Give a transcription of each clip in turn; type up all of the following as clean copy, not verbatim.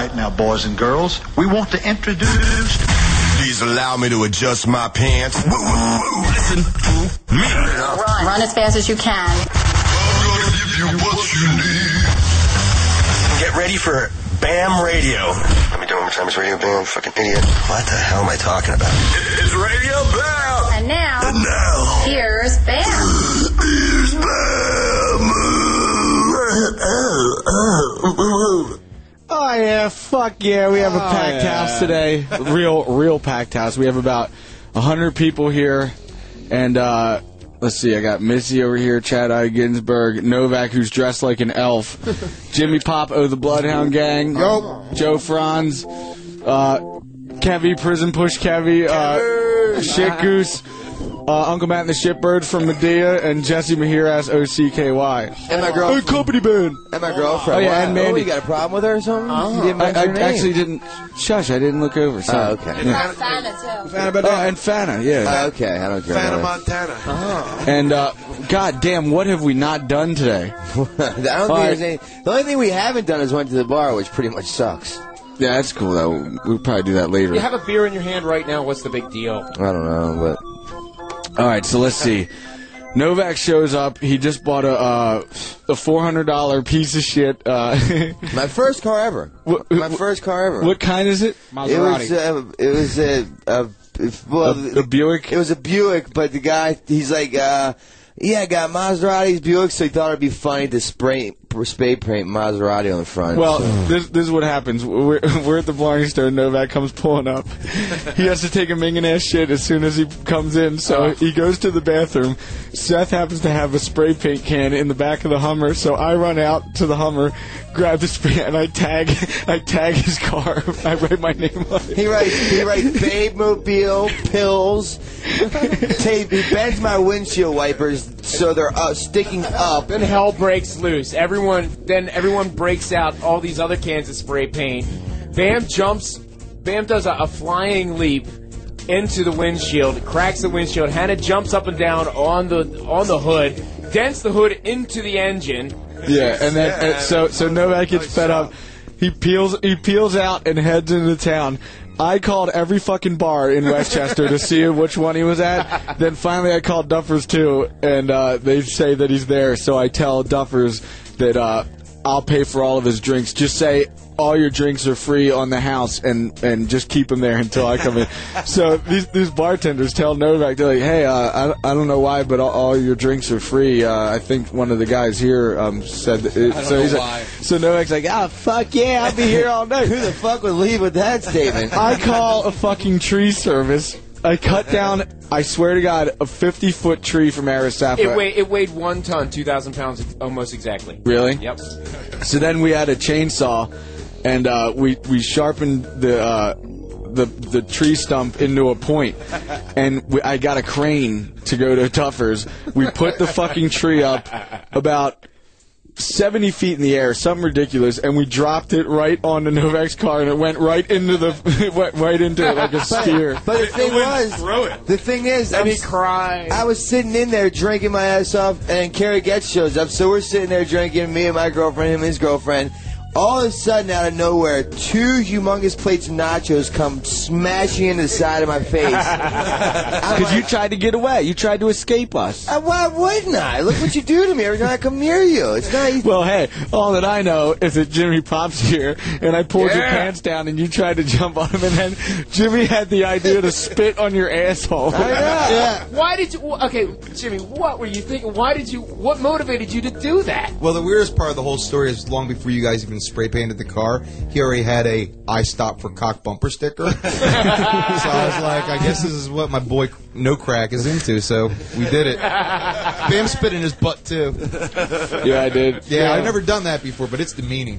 right now, boys and girls. We want to introduce... Please allow me to adjust my pants. Listen to me. Run as fast as you can. I'm gonna give you what you need. Get ready for BAM Radio. Let me do it one more time. It's Radio BAM, fucking idiot. What the hell am I talking about? It's Radio BAM. And now, here's BAM. Here's BAM. Oh yeah, fuck yeah, we have a packed house today. Real packed house. We have about 100 people here. And let's see, I got Missy over here, Chad I. Ginsburg, Novak, who's dressed like an elf, Jimmy Pop of the Bloodhound Gang, Joe Franz, Kevy, Prison Push Kevy, Shit Goose, Uncle Matt and the Shitbird from Medea, and Jesse Mahiras, OCKY. And my girlfriend. Company band. And my girlfriend. Oh, yeah, and Mandy. You got a problem with her or something? You didn't I mention her name. actually didn't. Shush, I didn't look over. Sorry. Oh, okay. And Fana, too. And Fana, yeah. Okay, I don't care. Fana Montana. And, god damn, what have we not done today? I don't think there's any. The only thing we haven't done is went to the bar, which pretty much sucks. Yeah, that's cool, though. We'll probably do that later. You have a beer in your hand right now. What's the big deal? I don't know, but... All right, so let's see. Novak shows up. He just bought a $400 piece of shit. My first car ever. My first car ever. What kind is it? Maserati. It was a Buick? It was a Buick, but the guy, he's like, I got Maseratis, Buick, so he thought it'd be funny to spray paint Maserati on the front. Well, this is what happens. We're at the Blarney store, and Novak comes pulling up. He has to take a minging-ass shit as soon as he comes in, so he goes to the bathroom. Seth happens to have a spray paint can in the back of the Hummer, so I run out to the Hummer, grab the spray, and I tag his car. I write my name on it. He writes Babe Mobile, pills, tape. He bends my windshield wipers so they're sticking up. Then hell breaks loose. Everyone breaks out all these other cans of spray paint. Bam does a flying leap into the windshield, cracks the windshield. Hannah jumps up and down on the hood, dents the hood into the engine. Yeah, and then so Novak gets fed up. He peels out and heads into town. I called every fucking bar in Westchester to see which one he was at. Then finally I called Duffers too, and they say that he's there. So I tell Duffers that I'll pay for all of his drinks. Just say all your drinks are free on the house, and just keep them there until I come in. So these bartenders tell Novak, they're like, hey, I don't know why, but all your drinks are free. I think one of the guys here said that. So Novak's like, fuck yeah, I'll be here all night. Who the fuck would leave with that statement? I call a fucking tree service. I cut down, I swear to God, a 50-foot tree from Aristotle. It weighed 1 ton, 2,000 pounds, almost exactly. Really? Yep. So then we had a chainsaw, and we sharpened the tree stump into a point, and I got a crane to go to Duffers. We put the fucking tree up about 70 feet in the air, something ridiculous, and we dropped it right onto Novak's car, and it went right into it like a spear. But the thing is, and he cried. I was sitting in there drinking my ass off, and then Kerry Getz shows up, so we're sitting there drinking, me and my girlfriend, him and his girlfriend. All of a sudden, out of nowhere, 2 humongous plates of nachos come smashing into the side of my face. Because you tried to get away. You tried to escape us. Why wouldn't I? Look what you do to me every time I come near you. It's not easy. Well, hey, all that I know is that Jimmy Pop's here, and I pulled your pants down, and you tried to jump on him, and then Jimmy had the idea to spit on your asshole. I know. Yeah. Why did you... Okay, Jimmy, what were you thinking? What motivated you to do that? Well, the weirdest part of the whole story is long before you guys even spray painted the car, he already had a "I stop for cock" bumper sticker. So I was like, I guess this is what my boy No Crack is into, so we did it. Bam spit in his butt too. Yeah, I did. Yeah, I've never done that before, but it's demeaning.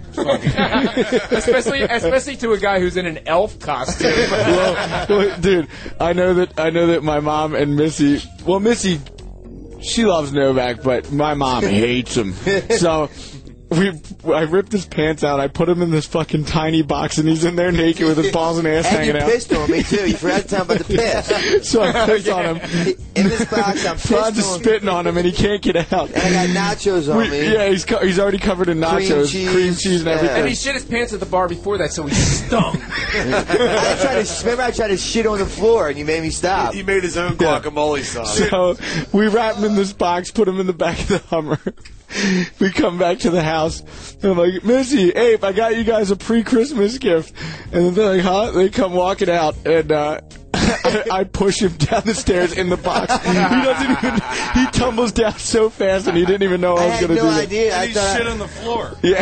especially to a guy who's in an elf costume. Well, dude, I know that my mom and Missy, she loves Novak, but my mom hates him. So I ripped his pants out. I put him in this fucking tiny box, and he's in there naked with his balls and ass And hanging you out. pissed on me, too. You forgot to tell him about the piss. So I pissed on him. In this box, I'm Franz is pissed on spitting on him, and he can't get out. And I got nachos on me. Yeah, he's already covered in nachos, cream cheese and everything. And he shit his pants at the bar before that, so he stunk. Remember I tried to shit on the floor, and you made me stop. He made his own guacamole sauce. So we wrap him in this box, put him in the back of the Hummer. We come back to the house, and I'm like, Missy, Ape, I got you guys a pre-Christmas gift. And then they're like, huh? They come walking out, and I push him down the stairs in the box. He tumbles down so fast, and he didn't even know I was going to do I had no idea. And he shit on the floor. Yeah.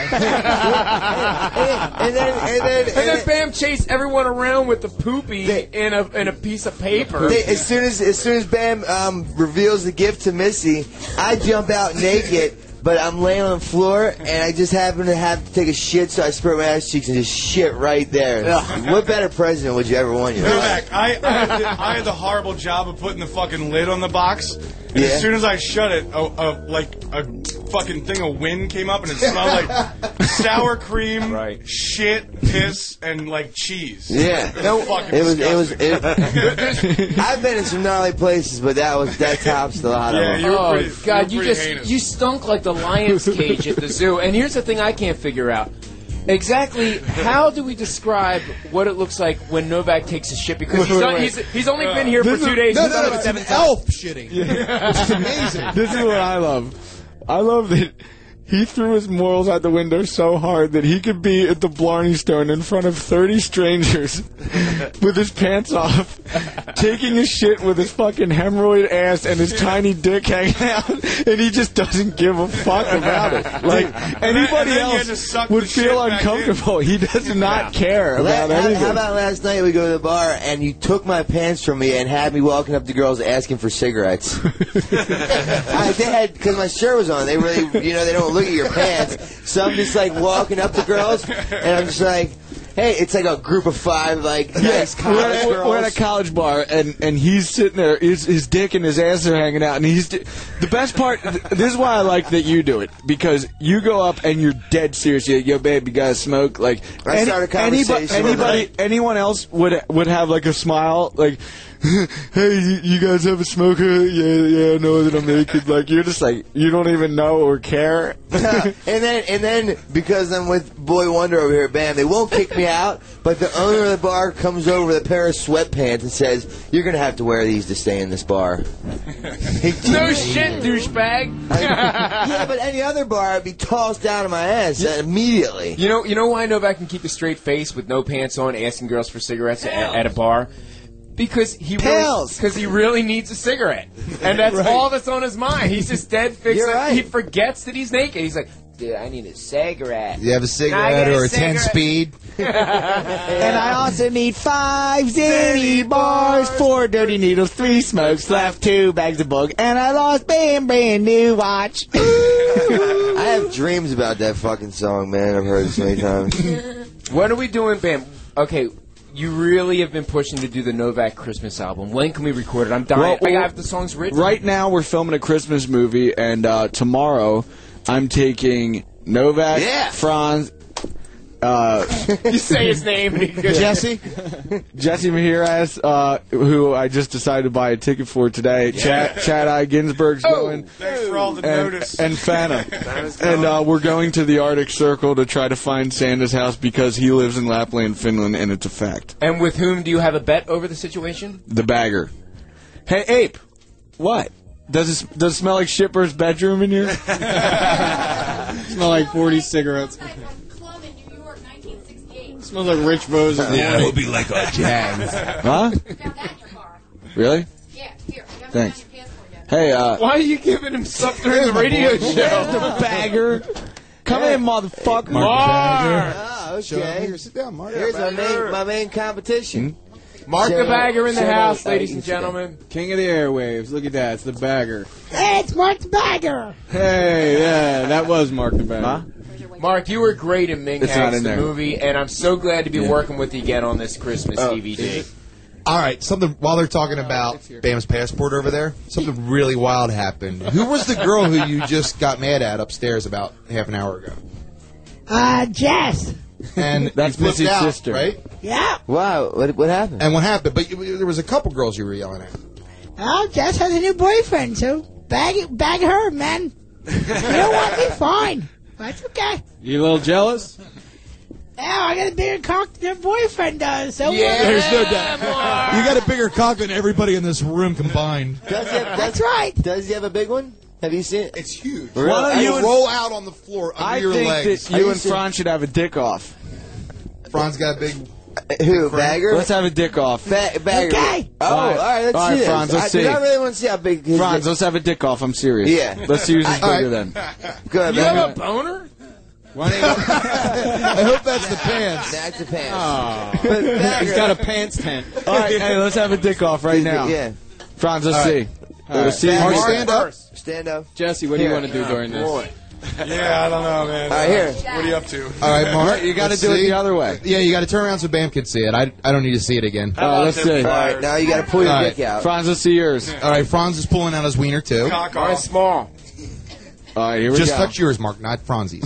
and then Bam chased everyone around with the poopy in a piece of paper. as soon as Bam reveals the gift to Missy, I jump out naked. But I'm laying on the floor, and I just happen to have to take a shit, so I spread my ass cheeks and just shit right there. What better present would you ever want? Novak, I had the horrible job of putting the fucking lid on the box. And as soon as I shut it, like a fucking thing of wind came up, and it smelled like sour cream, shit, piss, and like cheese. Yeah, I've been in some gnarly places, but that tops a lot of them. You were pretty, God, you were pretty heinous. you stunk like the lion's cage at the zoo. And here's the thing I can't figure out. Exactly how do we describe what it looks like when Novak takes a shit? Because he's only been here for 2 days. No, He's done it it's 7 an times. elf shitting. It's amazing. This is what I love. I love that he threw his morals out the window so hard that he could be at the Blarney Stone in front of 30 strangers with his pants off, taking a shit with his fucking hemorrhoid ass and his tiny dick hanging out, and he just doesn't give a fuck about it. Like, anybody else would feel uncomfortable. He does not care about anything. How about last night we go to the bar, and you took my pants from me and had me walking up to girls asking for cigarettes? Because my shirt was on. They really, they don't look at your pants. So I'm just like walking up to girls, and I'm just like, hey, it's like a group of 5, like, nice college girls. We're at a college bar, and he's sitting there, his dick and his ass are hanging out, and the best part, this is why I like that you do it, because you go up and you're dead serious. You're like, yo, babe, you guys smoke? Like, I start a conversation. Anyone else would have, like, a smile, like, hey, you guys have a smoker? Yeah, I know that I'm naked. Like, you're just like, you don't even know or care. and then because I'm with Boy Wonder over here, Bam, they won't kick me out, but the owner of the bar comes over with a pair of sweatpants and says, you're going to have to wear these to stay in this bar. No shit, douchebag. Yeah, but any other bar, I'd be tossed down on my ass immediately. You know why Novak can keep a straight face with no pants on, asking girls for cigarettes at a bar? Because he really needs a cigarette, and that's all that's on his mind. He's just dead fixed. Right. He forgets that he's naked. He's like, dude, I need a cigarette. You have a cigarette or a 10-speed? And I also need 5 zany bars, 4 dirty needles, 3 smokes left, 2 bags of bug, and I lost Bam brand new watch. I have dreams about that fucking song, man. I've heard it so many times. What are we doing, Bam? Okay. You really have been pushing to do the Novak Christmas album. When can we record it? I'm dying. I have the songs written. Right now, we're filming a Christmas movie, and tomorrow, I'm taking Novak, Franz, you say his name. Jesse Mejiras, who I just decided to buy a ticket for today. Chad I. Ginsberg's going. Thanks for all the notice. And Fana. And we're going to the Arctic Circle to try to find Santa's house because he lives in Lapland, Finland, and it's a fact. And with whom do you have a bet over the situation? The bagger. Hey, Ape. What? Does it smell like Shipper's bedroom in here? Smell like 40 cigarettes. Smells like Rich Bo's. Yeah, it'll be like a jazz. Huh? Really? Yeah, here. Thanks. Hey, why are you giving him stuff during the radio show? The bagger. Come in, motherfucker. Mark. Oh, okay. Here, sit down, Mark. Here's my main competition. Mark the Bagger in the house, ladies and gentlemen. King of the airwaves. Look at that. It's the Bagger. Hey, it's Mark the Bagger. Hey, yeah, that was Mark the Bagger. Huh? Mark, you were great in Ming It's not Hanks, in the there. movie, and I'm so glad to be working with you again on this Christmas DVD. All right, something while they're talking about Bam's passport over there, something really wild happened. Who was the girl who you just got mad at upstairs about half an hour ago? Jess. And That's you flipped Missy's out, sister. right? Yeah. Wow, what happened? And what happened? But there was a couple girls you were yelling at. Oh, Jess has a new boyfriend, so bag her, man. You don't want me, fine. That's okay. You a little jealous? Now I got a bigger cock than her boyfriend does. So There's no doubt. You got a bigger cock than everybody in this room combined. That's right. Does he have a big one? Have you seen it? It's huge. Really? Why don't You you roll out on the floor under I your think legs. that you and Franz should have a dick off. Franz got a big. Who, Bagger? Let's have a dick off. Bagger. Okay. Oh, all right, let's All see right, this. Franz, let's see. I really want to see how big his Franz, let's have a dick off. I'm serious. Yeah. Let's see who's All bigger right. then. Good, You man. have a boner? I hope that's the pants. That's the pants. Oh. But Bagger, He's got a pants tent. All right, hey, let's have a dick off right now. Yeah. Franz, let's All see. right. Let's see. Mark, Mark, stand up. Stand up. Jesse, what do you want to do during this? Boy. Yeah, I don't know, man. All right, here. What are you up to? All right, Mark. You got to let's do it see. the other way. Yeah, you got to turn around so Bam can see it. I don't need to see it again. Let's see. All right, now you got to pull your All right. dick out. Franz, let's see yours. All right, Franz is pulling out his wiener too. Cock Mine off. small. All right, here we Just go. touch yours, Mark, not Franz's.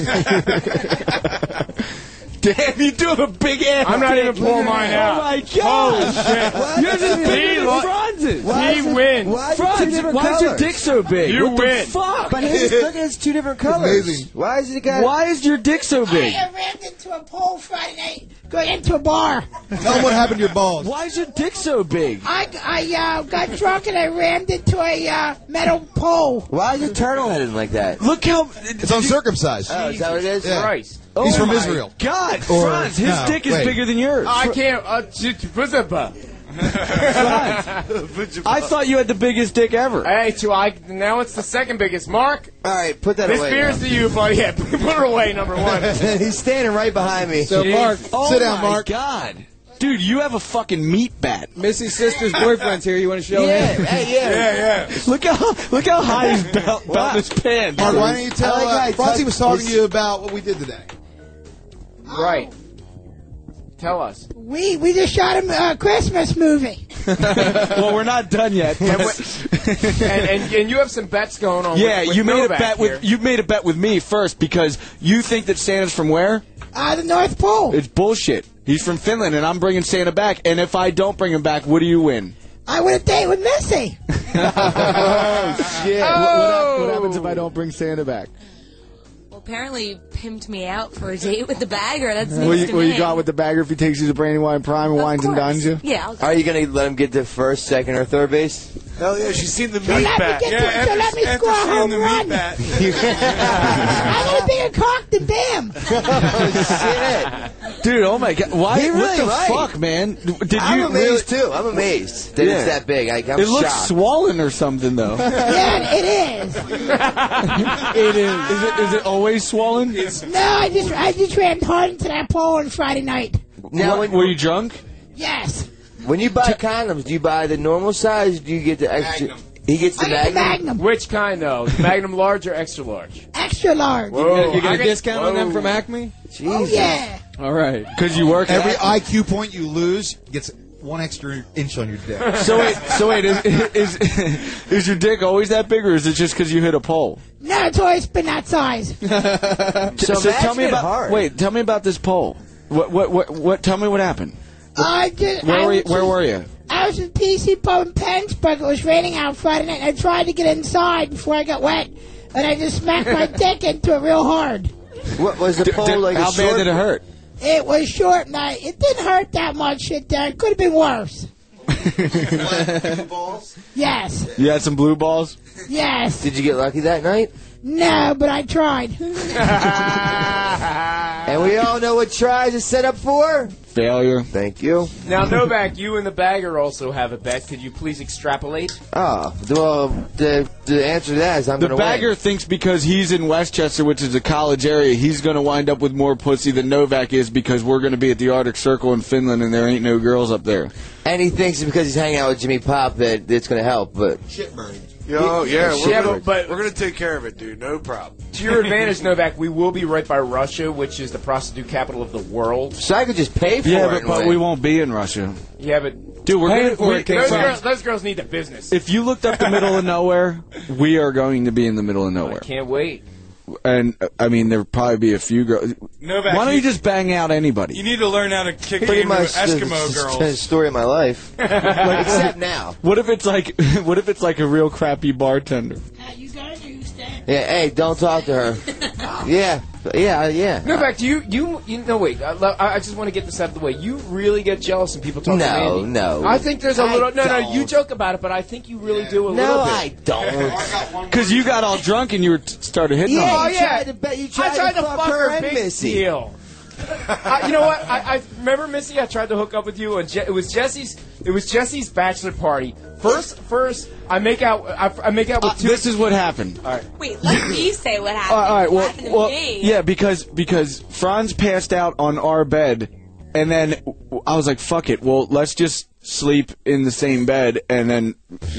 Damn, you do a big ass. I'm not even pulling mine out. Oh my god! Yours is bigger than Franz's. He wins. Why is it two Franz, different why is your colors? dick so big? You what win. The fuck? But his, look at his two different colors. Amazing. Why is it got? Why is your dick so big? I rammed into a pole Friday night going into a bar. Tell him what happened to your balls. Why is your dick so big? I got drunk and I rammed into a metal pole. Why is it turtle headed like that? Look how It's uncircumcised. Oh, is that what it is? Yeah. Christ. He's from my Israel. God, Or- Franz, his no, dick is wait. bigger than yours. I can't. I thought you had the biggest dick ever. Hey, now it's the second biggest. Mark, All right, put that this away. beer's now. to you, buddy. Yeah, put her away, number one. He's standing right behind me. So, Mark, Oh Sit down, my Mark. God, dude, you have a fucking meat bat. Missy's sister's boyfriend's here. You want to show yeah, him? hey, yeah. Yeah. Look how high he's about his pants. Mark, why don't you tell I like how he Franzi was talking to you about what we did today. Right. Tell us. We just shot a Christmas movie. Well, we're not done yet. And you have some bets going on. Yeah, with you made a Novak bet here. with you made a bet with me first because you think that Santa's from where? The North Pole. It's bullshit. He's from Finland, and I'm bringing Santa back. And if I don't bring him back, what do you win? I went a date with Missy. Oh shit! What happens if I don't bring Santa back? Well, apparently you pimped me out for a date with the bagger. That's What news you, to what me. you got with the bagger if he takes you to Brandywine Prime and Of wines and course. dines you? Yeah. Are you gonna let him get to first, second, or third base? Hell yeah, she's seen the So meat let me bat. get Yeah, so let me after score a seeing home the run. meat bat. I got a bigger cock than Bam. Oh shit! Dude, oh my God. Why? He what really the right. fuck, man? Did I'm you amazed really? too. I'm amazed that Yeah. it's that big. I'm It looks shocked. swollen or something, though. Yeah, it is. It is. Is it always swollen? No, I just rammed hard into that pole on Friday night. Now, Were you drunk? Yes. when you buy condoms, do you buy the normal size? Or do you get the extra? Magnum. He gets the I got the Magnum. Magnum. Which kind, though? The Magnum large or extra large? Extra large. Whoa. You get I a get- discount on them whoa. from Acme? Oh, Jesus. yeah. All right. Because you work. Every at- IQ point you lose gets 1 extra inch on your dick. So wait, is your dick always that big, or is it just because you hit a pole? No, it's always been that size. So tell me imagine it about. hard. Wait, tell me about this pole. What? Tell me what happened. Where were you? I was in PC Pub in Pennsburg. It was raining out Friday night. I tried to get inside before I got wet, and I just smacked my dick into it real hard. What was the pole like? How a short? bad did it hurt? It was short, and it didn't hurt that much. It could have been worse. Yes. You had some blue balls. Yes. Did you get lucky that night? No, but I tried. And we all know what tries is set up for. Failure. Thank you. Now, Novak, you and the bagger also have a bet. Could you please extrapolate? Oh, well, the answer to that is I'm The going to bagger win. thinks because he's in Westchester, which is a college area, he's going to wind up with more pussy than Novak is because we're going to be at the Arctic Circle in Finland and there ain't no girls up there. And he thinks because he's hanging out with Jimmy Pop that it's going to help, but Shit burning. Yo, yeah, Yeah, but we're gonna take care of it, dude. No problem. to your advantage, Novak, we will be right by Russia, which is the prostitute capital of the world. So I could just pay for Yeah, it. but we won't be in Russia. Yeah, but Dude, we're Paying for gonna, it, King. those girls need the business. if you looked up the middle of nowhere, we are going to be in the middle of nowhere. Can't wait. And I mean, there'll probably be a few girls. Novak, Why don't you just bang out anybody? You need to learn how to kick Pretty into much Eskimo the girls. story of my life. Except now. What if it's like a real crappy bartender? You going or you staying? Yeah, hey, don't talk to her. Yeah. Novak, do you no wait. I just want to get this out of the way. You really get jealous when people talk to Mandy? No. I think there's a little. No, don't. you joke about it, but I think you really do a No, little bit. I don't. Because you got all drunk and you started hitting on her. Yeah, you tried to fuck her and big Missy. deal. You know what? I remember Missy. I tried to hook up with you, and it was Jesse's bachelor party. First, I make out with two. This is what happened. All right. Wait, let me say what happened. All right. What happened to me? Yeah, because Franz passed out on our bed, and then I was like, "Fuck it. Well, let's just sleep in the same bed." And then,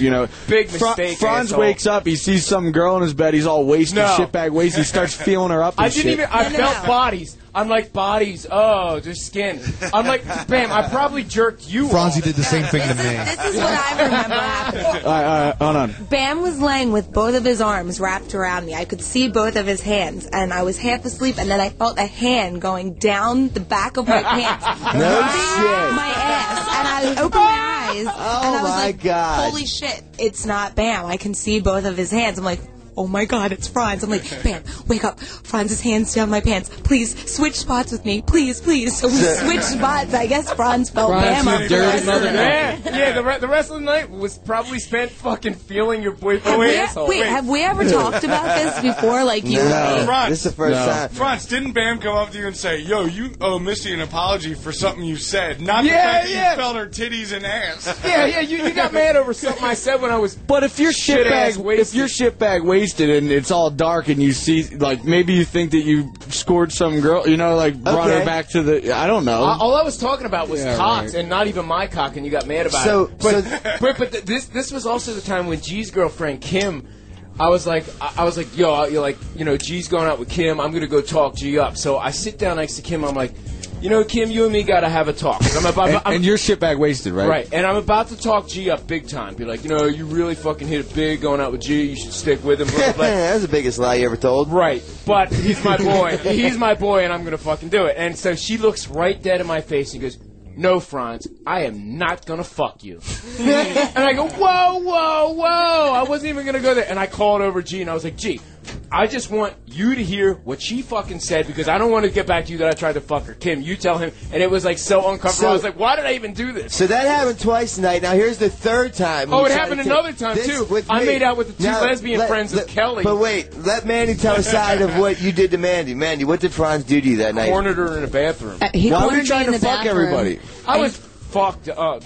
Big mistake. Franz asshole. wakes up. He sees some girl in his bed. He's all wasted, No. shitbag wasted. He starts feeling her up. And I didn't shit. even. I felt bodies. I'm like bodies. Oh, just skin. I'm like, bam. I probably jerked you. Franzi off. did the same thing to me. This is what I remember happening. All right, hold on. Bam was laying with both of his arms wrapped around me. I could see both of his hands, and I was half asleep, and then I felt a hand going down the back of my pants. No shit. My ass. And I opened my eyes, and I was my like, God. holy shit, it's not Bam. I can see both of his hands. I'm like, oh my God, it's Franz. I'm like, Bam, wake up. Franz's hands down my pants. Please, switch spots with me. Please, please. So we switched spots. I guess Franz felt Franz, Bam you up. dirty mother. Yeah. The rest of the night was probably spent fucking feeling your boyfriend's asshole. Wait, have we ever talked about this before? Like you? No. Franz, This is the first time. Franz, didn't Bam come up to you and say, "Yo, you owe Missy an apology for something you said, not the fact that you felt her titties and ass"? Yeah. You got mad over something I said when I was. But if you're Shit-ass shitbag wasted and it's all dark and you see, like, maybe you think that you scored some girl, brought her back to the, I don't know. All I was talking about was cocks, right. and not even my cock, and you got mad about So- it. But this was also the time when G's girlfriend Kim. I was like, yo, you're like, G's going out with Kim. I'm gonna go talk G up. So I sit down next to Kim. I'm like, Kim, you and me gotta have a talk. 'Cause and you're shitbag wasted, right? Right, and I'm about to talk G up big time. Be like, you really fucking hit it big going out with G. You should stick with him. Blah, blah, blah. That's the biggest lie you ever told. Right, but he's my boy. He's my boy, and I'm gonna fucking do it. And so she looks right dead in my face and goes, "No, Franz, I am not gonna fuck you." And I go, whoa, I wasn't even gonna go there. And I called over G, and I was like, G, I just want you to hear what she fucking said, because I don't want to get back to you that I tried to fuck her. Kim, you tell him. And it was like so uncomfortable. I was like, why did I even do this? So that happened twice tonight. Now here's the third time. Oh, You it tried happened to another take time, this too. with I me. made out with the two lesbian friends of Kelly. But wait, let Mandy tell a side of what you did to Mandy. Mandy, what did Franz do to you that night? Cornered her in a bathroom. He Why were cornered you me trying in to the fuck bathroom. everybody? I was fucked up.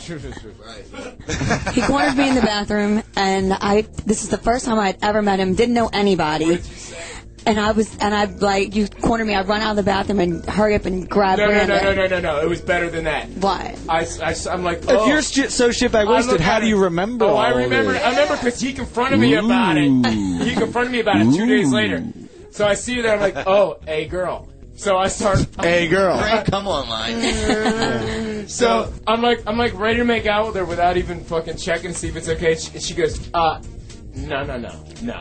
He cornered me in the bathroom, and this is the first time I'd ever met him. Didn't know anybody. And I like, you cornered me. I run out of the bathroom and hurry up and grab No. Brandon. It was better than that. What? I'm like, If you're so shitbag wasted, how do you remember all I remember. this? I remember because he confronted me about it. He confronted me about it 2 days later. So I see her there. I'm like, oh, hey, girl. So I start. Hey, girl. Come on, line. So I'm like ready to make out with her without even fucking checking to see if it's okay. She goes, no.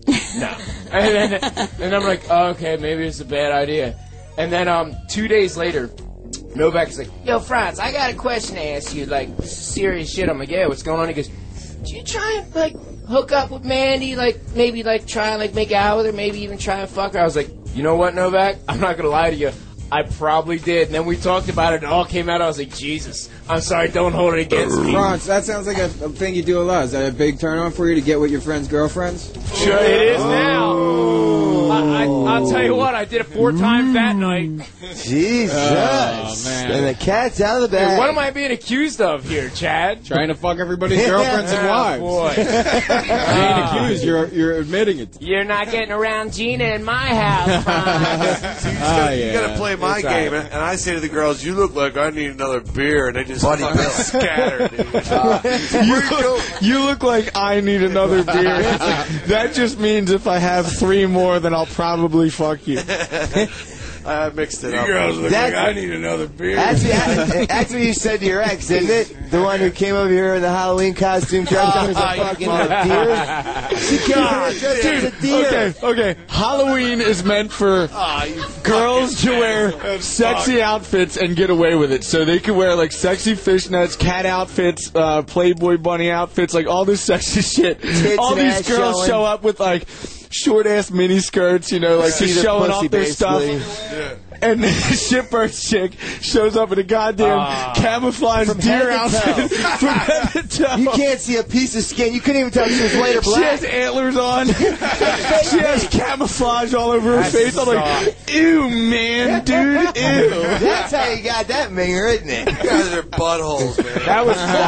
And I'm like, oh, okay, maybe it's a bad idea. And then 2 days later, Novak is like, yo, Franz, I got a question to ask you, like, serious shit. I'm like, yeah, what's going on? He goes, did you try and, like, hook up with Mandy, like, maybe, like, try and, like, make out with her, maybe even try and fuck her? I was like, you know what, Novak? I'm not going to lie to you. I probably did. And then we talked about it, and it all came out. I was like, Jesus, I'm sorry, don't hold it against me. Franz, that sounds like a thing you do a lot. Is that a big turn on for you to get with your friends' girlfriends? Sure, it is now. I'll tell you what, I did it 4 times that night. Jesus. Oh, man. And the cat's out of the bag. Dude, what am I being accused of here, Chad? Trying to fuck everybody's girlfriends and wives. Boy. You ain't accused, you're admitting it. You're not getting around Gina in my house, You gotta play my game, and I say to the girls, "You look like I need another beer," and they just fucking scatter, dude. You look like I need another beer. That just means if I have 3 more, then I'll probably fuck you. I mixed it up. You girls look like I need another beer. That's what you said to your ex, isn't it? The one who came over here in the Halloween costume dressed up as a fucking deer? She came over dressed as a deer. Okay. Halloween is meant for girls to wear sexy outfits and get away with it. So they can wear like sexy fishnets, cat outfits, Playboy bunny outfits, like all this sexy shit. All these girls show up with like short ass mini skirts, you know, like just showing off their stuff. Yeah. And the Shitbird's chick shows up in a goddamn camouflage deer outfit from head to toe. You can't see a piece of skin. You couldn't even tell if she was white or black. She has antlers on. She has camouflage all over her face. I'm like, ew, man, dude, ew. That's how you got that minger, isn't it? You guys are buttholes, man. That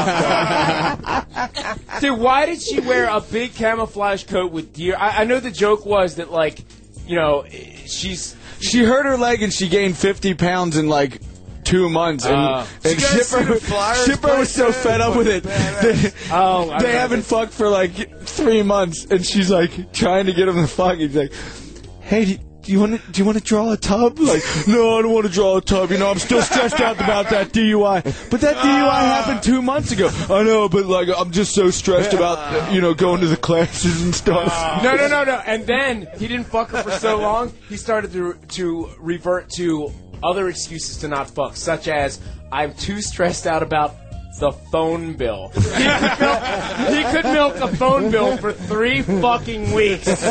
was fucked up. Dude, why did she wear a big camouflage coat with deer? I know the joke was that, like, you know, she hurt her leg and she gained 50 pounds in like 2 months. And Shipper was so fed up with it. They haven't fucked for like 3 months, and she's like trying to get him to fuck. He's like, hey, do you want to draw a tub? Like, no, I don't want to draw a tub. You know, I'm still stressed out about that DUI. But that DUI happened 2 months ago. I know, but like, I'm just so stressed about, you know, going to the classes and stuff. No. And then he didn't fuck her for so long, he started to revert to other excuses to not fuck, such as, I'm too stressed out about the phone bill. He could milk a phone bill for 3 fucking weeks. You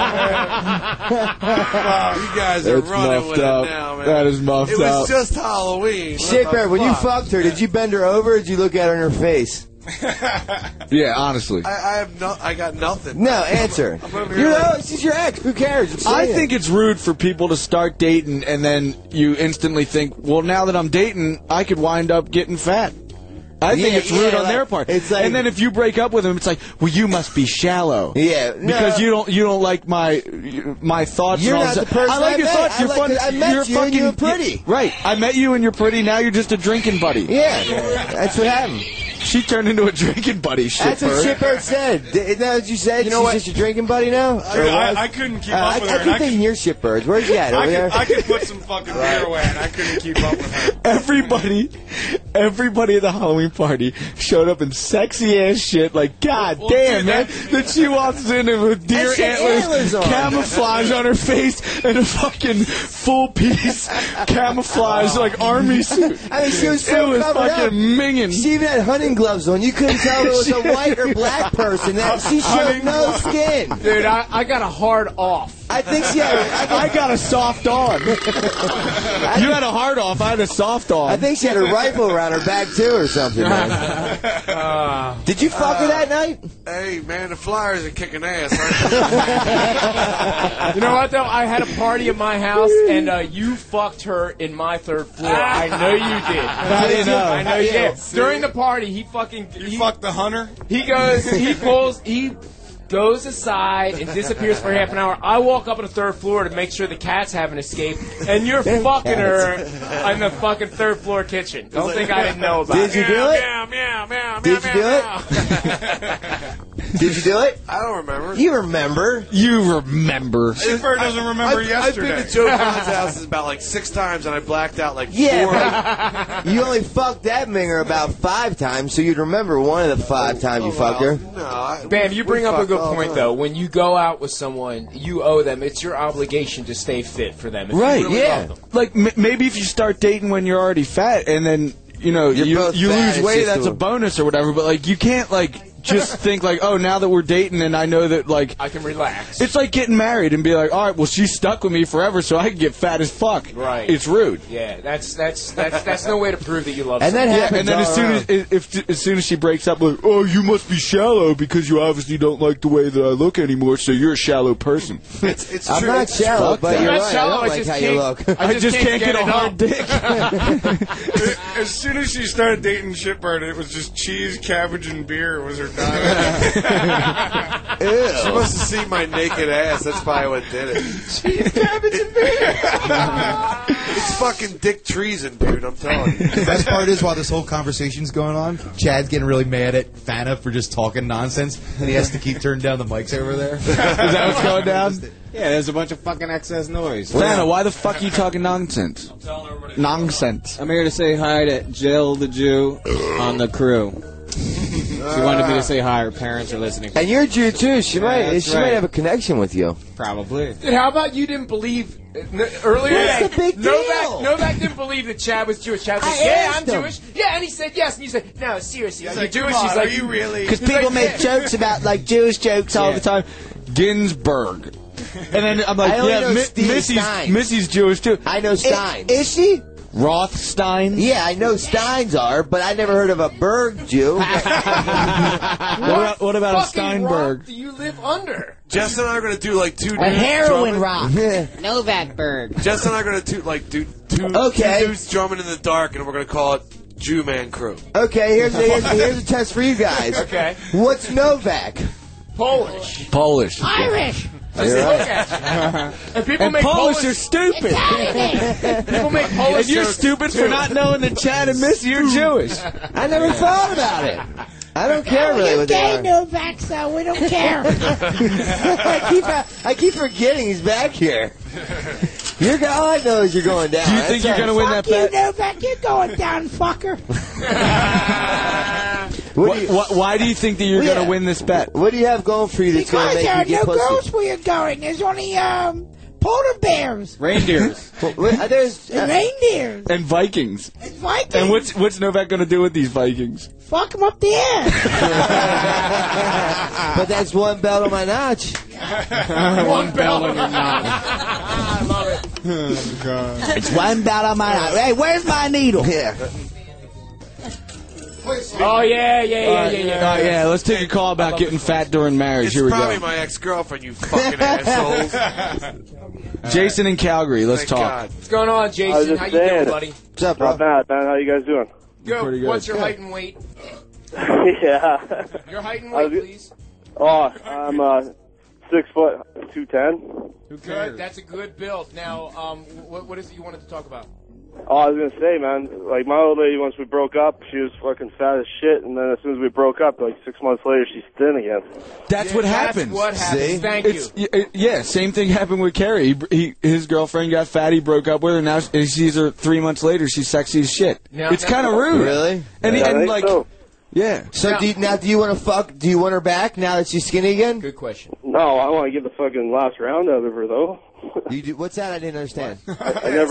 guys are running with it now, man. That is muffed up. It was just Halloween. Shitbird, when you fucked her, did you bend her over or did you look at her in her face? Yeah, honestly. I got nothing. No, answer. She's your ex. Who cares? I think it's rude for people to start dating and then you instantly think, well, now that I'm dating, I could wind up getting fat. I think it's rude on their part. It's like, and then if you break up with them, it's like, well, you must be shallow. Yeah, because you don't like my thoughts. You're not the person I like your thoughts. You're funny. I met you and you're pretty. Right. I met you and you're pretty. Now you're just a drinking buddy. Yeah, that's what happened. She turned into a drinking buddy. That's what Shitbird said. Isn't that what you said? You know what? She's just a drinking buddy now? I couldn't keep up with her. I keep thinking you're Shitbird. Where's he at? Over there? I could put some fucking beer away, and I couldn't keep up with her. Everybody at the Halloween party showed up in sexy ass shit. Like, god damn, man. Then she walks in with deer antlers camouflage on her face, and a fucking full piece camouflage like army suit. I mean, she was so it was covered fucking up. minging. She even had hunting gloves on. You couldn't tell if it was a white or black person. She showed no skin. Dude, I got a hard off. I think she had. I got a soft on. You had a hard off. I had a soft on. I think she had a rifle around her back too, or something. Man. Did you fuck her that night? Hey, man, the Flyers are kicking ass. You know what though? I had a party at my house, and you fucked her in my 3rd floor. I know you did. I know you did. During the party, he fucked the hunter. He goes aside and disappears for half an hour. I walk up on the 3rd floor to make sure the cats haven't escaped, and you're fucking her in the fucking 3rd floor kitchen. Don't think I didn't know about it. Did you do it? Did you do it? Did you do it? I don't remember. You remember. Shitbird doesn't remember yesterday. I've been to Joe Brown's house about like 6 times, and I blacked out like 4. You only fucked that minger about 5 times, so you'd remember one of the 5 times you fucked her. No, Bam, you bring up a good point, though. When you go out with someone, you owe them. It's your obligation to stay fit for them. Right, you really love them. Like, maybe if you start dating when you're already fat, and then, you know, you lose weight, that's a bonus or whatever, but, like, you can't, like, just think like, oh, now that we're dating and I know that like I can relax. It's like getting married and be like, all right, well, she's stuck with me forever, so I can get fat as fuck. Right. It's rude. Yeah, that's no way to prove that you love And someone. that happens. And then as soon as she breaks up, like, oh, you must be shallow because you obviously don't like the way that I look anymore, so you're a shallow person. It's I'm true. not shallow, but you're not right. shallow, I don't like how you look. I just can't get a hard dick. As soon as she started dating Shitbird, it was just cheese, cabbage, and beer was her diet. She must have seen my naked ass. That's probably what did it. Cheese, cabbage, and beer. It's fucking dick treason, dude. I'm telling you. The best part is while this whole conversation's going on, Chad's getting really mad at Fana for just talking nonsense, and he has to keep turning down the mics over there. Is that what's going down? Yeah, there's a bunch of fucking excess noise. Fana, why the fuck are you talking nonsense? Nonsense. I'm here to say hi to Jill the Jew on the crew. She wanted me to say hi. Her parents are listening. And you're a Jew too. She might have a connection with you. Probably. Dude, how about you didn't believe earlier? What's the big deal? Novak didn't believe that Chad was Jewish. Chad was like, yeah, I'm Jewish. Yeah, and he said yes, and you said, no, seriously, are you Jewish? He's like, are you really? Because people make jokes about like Jewish jokes all the time. Ginsburg. And then I'm like, I only yeah, know Steve Stein. Missy's Jewish too. I know Stein. Is she? Rothstein? Yeah, I know Steins are, but I never heard of a Berg Jew. What about a fucking Steinberg? rock do you live under? Jess and I are going to do like two A dudes heroin drumming. rock. Novak Berg. Jess and I are going to do two Okay. dudes drumming in the dark, and we're going to call it Jew Man Crew. Okay, here's a test for you guys. Okay. What's Novak? Polish. Polish. Irish. Just look at you. And people make Polish are stupid. Italian. People make Polish And you're jokes, stupid too. for not knowing that Chad and Missy are Jewish. I never thought about it. I don't care really You're what they gay, are. Novak, so we don't care. I keep forgetting he's back here. All I know is you're going down. Do you think you're going to win that Fuck you, bet? Novak. You're going down, fucker. Why do you think that you're going to win this bet? What do you have going for you that's going to Because make there are you get no pussy? girls where you're going. There's only polar bears, Reindeers. There's reindeers, And Vikings. and Vikings. And what's Novak going to do with these Vikings? Fuck them up the ass. but that's one belt on my notch. One bell in your notch. I love it. Oh, God. It's one belt on my eye. Hey, where's my needle? Yeah. Oh, yeah. Yeah, let's take a call about getting fat during marriage. It's Here we probably go. my ex-girlfriend, you fucking assholes. Jason in Calgary, let's Thank talk. God. What's going on, I was Jason? just How you doing, saying. buddy? What's up, bro? Not bad, man. How you guys doing? Good. Pretty good. What's your height and weight? Yeah. Your height and weight, please. Oh, I'm 6 foot 210. Good. That's a good build. Now, what is it you wanted to talk about? Oh, I was gonna say, man, like my old lady, once we broke up, she was fucking fat as shit, and then as soon as we broke up, like 6 months later, she's thin again. That's what happens. That's what happens. See? Thank you. Yeah, same thing happened with Carrie. His girlfriend got fat. He broke up with her. Now he sees her 3 months later. She's sexy as shit. Now- It's kind of rude. Really? And, Yeah, I and think like, so. yeah. So do you want to fuck? Do you want her back now that she's skinny again? Good question. No, I want to get the fucking last round out of her though. You do, what's that? I didn't understand. I never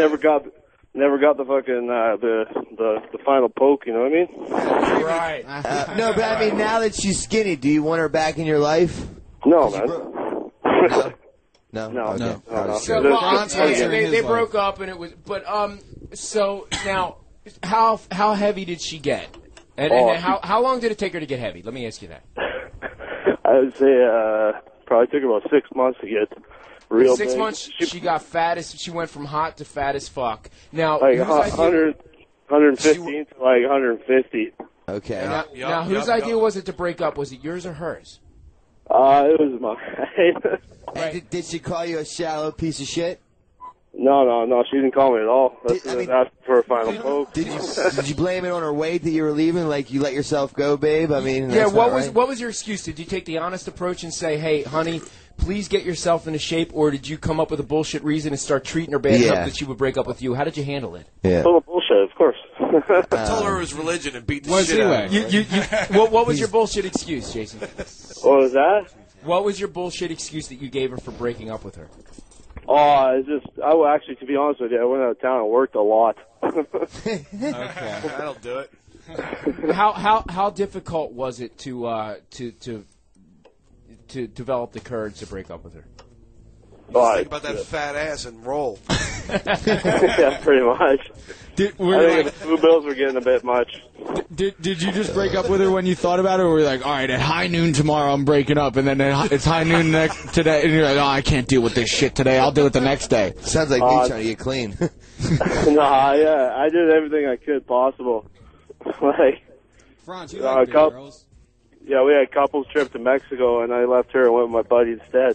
got the fucking the final poke. You know what I mean? Right. No, but I mean, now that she's skinny, do you want her back in your life? No, man. No. No. Okay. No. So, There's- well, there's- they broke up, and it was. But so now, how heavy did she get? And how long did it take her to get heavy? Let me ask you that. I would say probably took about 6 months to get real 6 big. months, she got fat as. She went from hot to fat as fuck. Now, Like whose 100, 115 to like 150. Okay. Now, whose idea was it to break up? Was it yours or hers? It was mine. And did she call you a shallow piece of shit? No, she didn't call me at all. That's asked for a final poke. Did you blame it on her weight that you were leaving? Like you let yourself go, babe? I mean, Yeah. that's What not was right. what was your excuse? Did you take the honest approach and say, "Hey, honey, please get yourself into shape," or did you come up with a bullshit reason and start treating her bad enough that she would break up with you? How did you handle it? Yeah. Full of bullshit, of course. I told her it was religion and beat the shit out of her. What was your bullshit excuse, Jason? What was that? What was your bullshit excuse that you gave her for breaking up with her? Oh, actually, to be honest with you, I went out of town and worked a lot. Okay, that'll do it. How difficult was it to develop the courage to break up with her? Think about that fat ass and roll. Yeah, pretty much. I think the food bills were getting a bit much. Did you just break up with her when you thought about it, or were you like, all right, at high noon tomorrow I'm breaking up, and then it's high noon today, and you're like, oh, I can't deal with this shit today, I'll do it the next day? Sounds like me trying to get clean. Yeah, I did everything I could possible. Like, Franz, you like girls? Yeah, we had a couples trip to Mexico, and I left her and went with my buddy instead.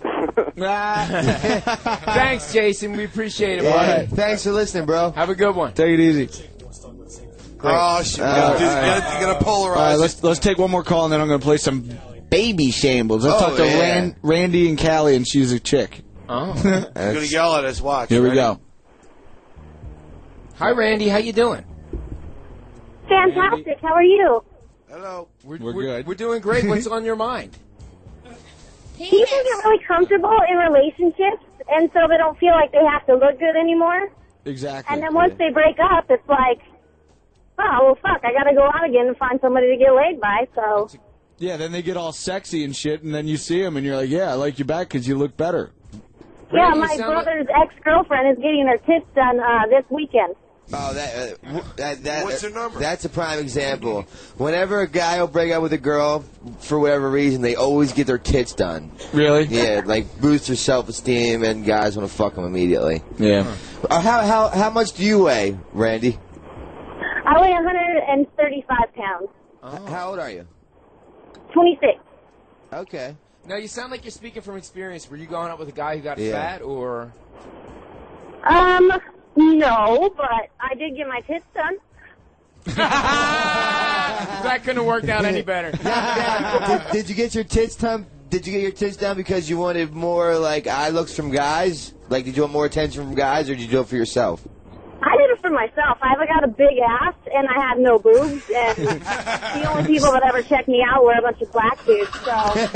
Thanks, Jason. We appreciate it, buddy. Thanks for listening, bro. Have a good one. Take it easy. Oh, shit. You gotta polarize. All right, let's take one more call, and then I'm going to play some baby shambles. Let's talk to Randy and Callie, and she's a chick. Oh. You're going to yell at us. Watch. Here we go. Hi, Randy. How you doing? Fantastic. How are you? Hello. We're good. We're doing great. What's on your mind? People get really comfortable in relationships, and so they don't feel like they have to look good anymore. Exactly. And then once they break up, it's like, oh, well, fuck, I gotta go out again and find somebody to get laid by, so... Yeah, then they get all sexy and shit, and then you see them, and you're like, yeah, I like you back because you look better. Yeah, my brother's ex-girlfriend is getting her tits done this weekend. Oh, that what's her number? That's a prime example. Whenever a guy will break up with a girl, for whatever reason, they always get their tits done. Really? Yeah, like boosts their self-esteem, and guys want to fuck them immediately. Yeah. How much do you weigh, Randy? I weigh 135 pounds. Oh. How old are you? 26. Okay. Now, you sound like you're speaking from experience. Were you going out with a guy who got fat, or...? No, but I did get my tits done. That couldn't have worked out any better. Did you get your tits done? Did you get your tits done because you wanted more like eye looks from guys? Like, did you want more attention from guys, or did you do it for yourself? I did it for myself. I got a big ass, and I had no boobs, and the only people that ever checked me out were a bunch of black dudes, so...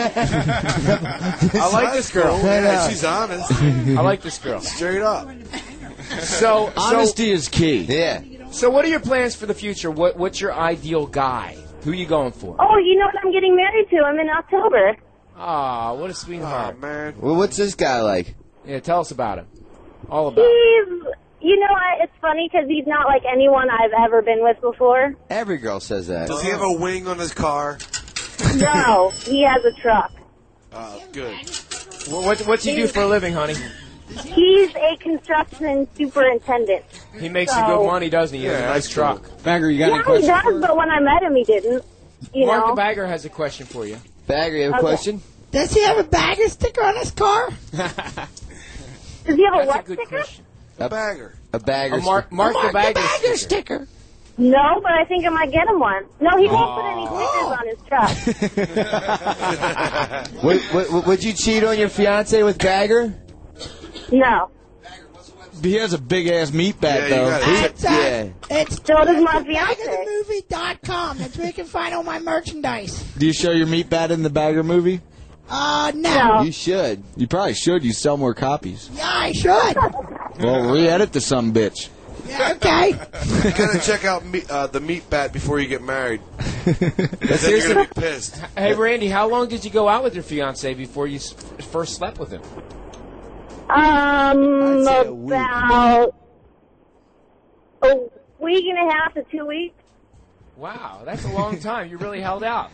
I like this girl. Yeah, she's honest. I like this girl. Straight up. So honesty is key. Yeah. So what are your plans for the future? What's your ideal guy? Who are you going for? Oh, you know what? I'm getting married to him in October. Ah, what a sweetheart. Oh, man. Well, what's this guy like? Yeah, tell us about him. All about him. You know, it's funny because he's not like anyone I've ever been with before. Every girl says that. Does he have a wing on his car? No, he has a truck. Oh, good. Well, what's he do for a living, honey? He's a construction superintendent. He makes some good money, doesn't he? He has a nice truck. Bagger, you got any Yeah, he questions? does, but when I met him, he didn't. Mark know? the Bagger has a question for you. Bagger, you have a question? Does he have a bagger sticker on his car? Does he have a what sticker? Question. A bagger. A bagger. Mark the Bagger sticker. No, but I think I might get him one. No, he won't put any stickers on his truck. Would you cheat on your fiance with Bagger? No. He has a big ass meat bag, though. It's so does my fiance. BaggerTheMovie.com. That's where you can find all my merchandise. Do you show your meat bat in the Bagger movie? No. You should. You probably should. You sell more copies. Yeah, I should. Well, re-edit to some bitch. Yeah, okay. You gotta check out the meat bat before you get married. Then you're gonna be pissed. Hey, Randy, how long did you go out with your fiance before you first slept with him? About a week and a half to 2 weeks. Wow, that's a long time. You really held out.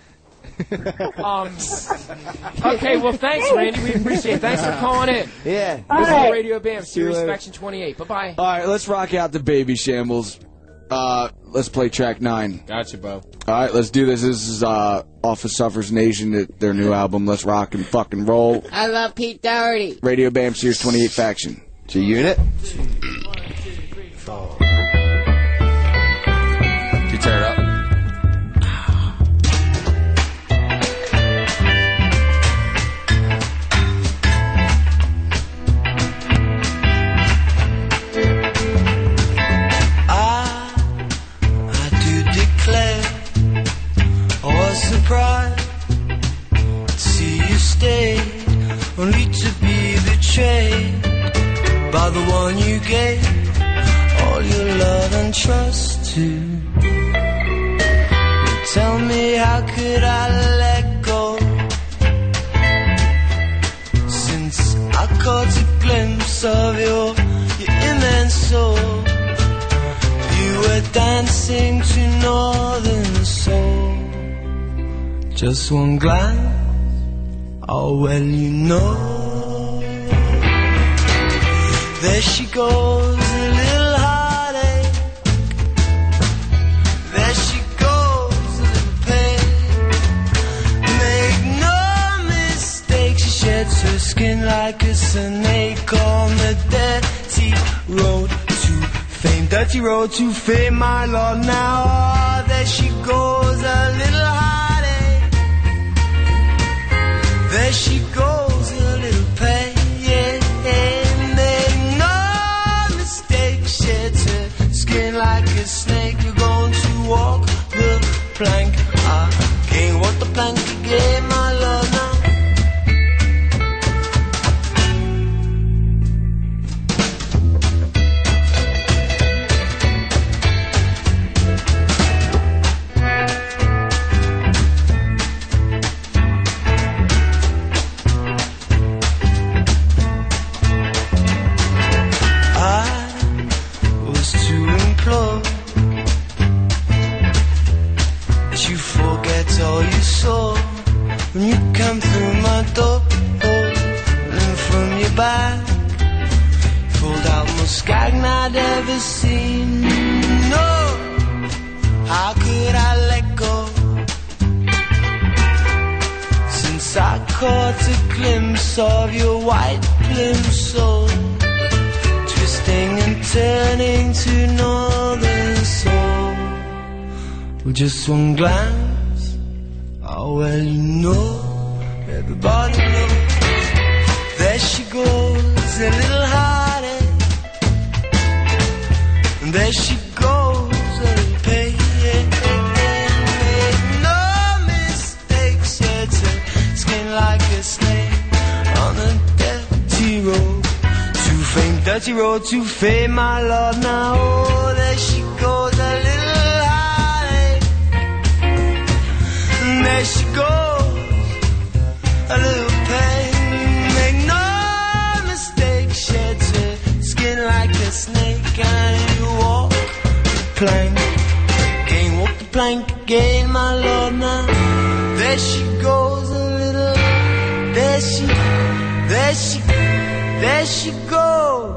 Okay, well, thanks, Randy. We appreciate it. Thanks for calling in. Yeah. This is Radio BAM, Sirius Faction 28. Bye-bye. All right, let's rock out the Baby Shambles. Let's play track 9. Gotcha, Bo. All right, let's do this. This is off of Suffers Nation, their new album. Let's rock and fucking roll. I love Pete Doherty. Radio BAM, Sirius 28 Faction. It's a unit. You tear it up. See you stay, only to be betrayed by the one you gave all your love and trust to. dancing to northern soul. Just one glance, oh well you know. There she goes, a little heartache. There she goes, a little pain. Make no mistake, she sheds her skin like a snake on the dirty road to fame. Dirty road to fame, my lord. Now, oh, there she goes, a little heartache. There she goes, a little pain. Make no mistake, sheds her skin like a snake. You're going to walk the plank again. Walk the plank again, my lord. Now. All you saw when you come through my door, and from your back, pulled out most scagg I'd ever seen. No, how could I let go? Since I caught a glimpse of your white plimsoll, twisting and turning to northern soul, with just one glance. Oh, well, you know, everybody knows. There she goes, a little heartache. And there she goes, a little pain. Make no mistake, sheds her skin like a snake on a dirty road to fame. Dirty road to fame, my lord. Now, oh, there she goes, a little. There she goes, a little pain. Make no mistake, sheds her skin like a snake. And you walk the plank again, walk the plank again, my lord. Now there she goes, a little. There she goes.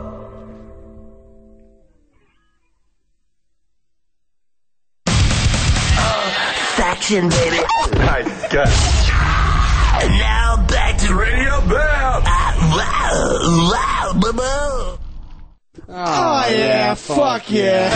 Faction, baby. Nice guy. And now back to Radio Bam. Oh, yeah, fuck yeah.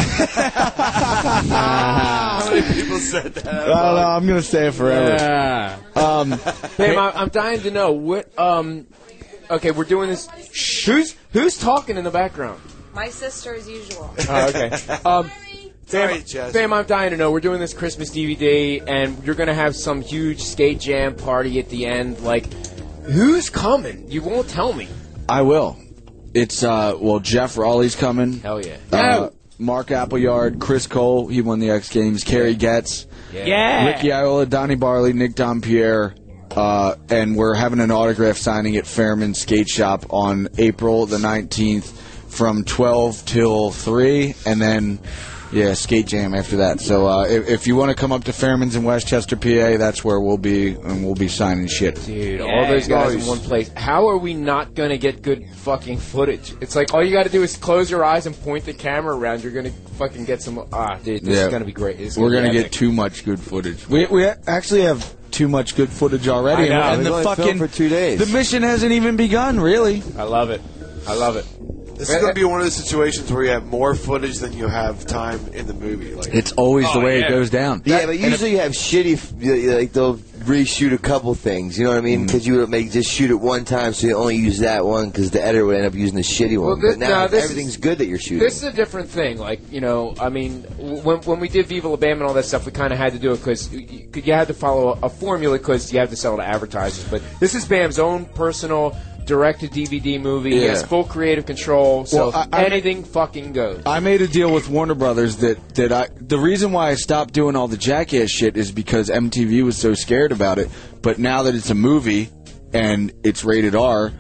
How many people said that? I don't know, I'm going to say it forever. Yeah. Bam, I'm dying to know what. Okay, we're doing this. Who's talking in the background? My sister, as usual. Oh, okay. Sorry, Jess. Bam, I'm dying to know. We're doing this Christmas DVD, and you're going to have some huge skate jam party at the end. Like, who's coming? You won't tell me. I will. It's, Jeff Raleigh's coming. Hell yeah. Mark Appleyard, Chris Cole, he won the X Games, Kerry Getz. Yeah. Ricky Iola, Donnie Barley, Nick Dompierre. And we're having an autograph signing at Fairman Skate Shop on April the 19th from 12 till 3, and then... Yeah, skate jam after that. So if you want to come up to Fairman's in Westchester, PA, that's where we'll be, and we'll be signing shit. Dude, all those guys in one place. How are we not going to get good fucking footage? It's like all you got to do is close your eyes and point the camera around. You're going to fucking get some... dude, this is going to be great. We're going to get too much good footage. We actually have too much good footage already. I know. And the fucking for 2 days. The mission hasn't even begun, really. I love it. This is going to be one of those situations where you have more footage than you have time in the movie. Like, it's always the way it goes down. Yeah, but usually you have shitty, like they'll reshoot a couple things, you know what I mean? Because you would just shoot it one time, so you only use that one because the editor would end up using the shitty one. But now everything's good that you're shooting. This is a different thing. Like, you know, I mean, when we did Viva La Bam and all that stuff, we kind of had to do it because you had to follow a formula because you have to sell to advertisers. But this is Bam's own personal direct-to-DVD movie. He has full creative control, so anything fucking goes. I made a deal with Warner Brothers that the reason why I stopped doing all the Jackass shit is because MTV was so scared about it. But now that it's a movie and it's rated R,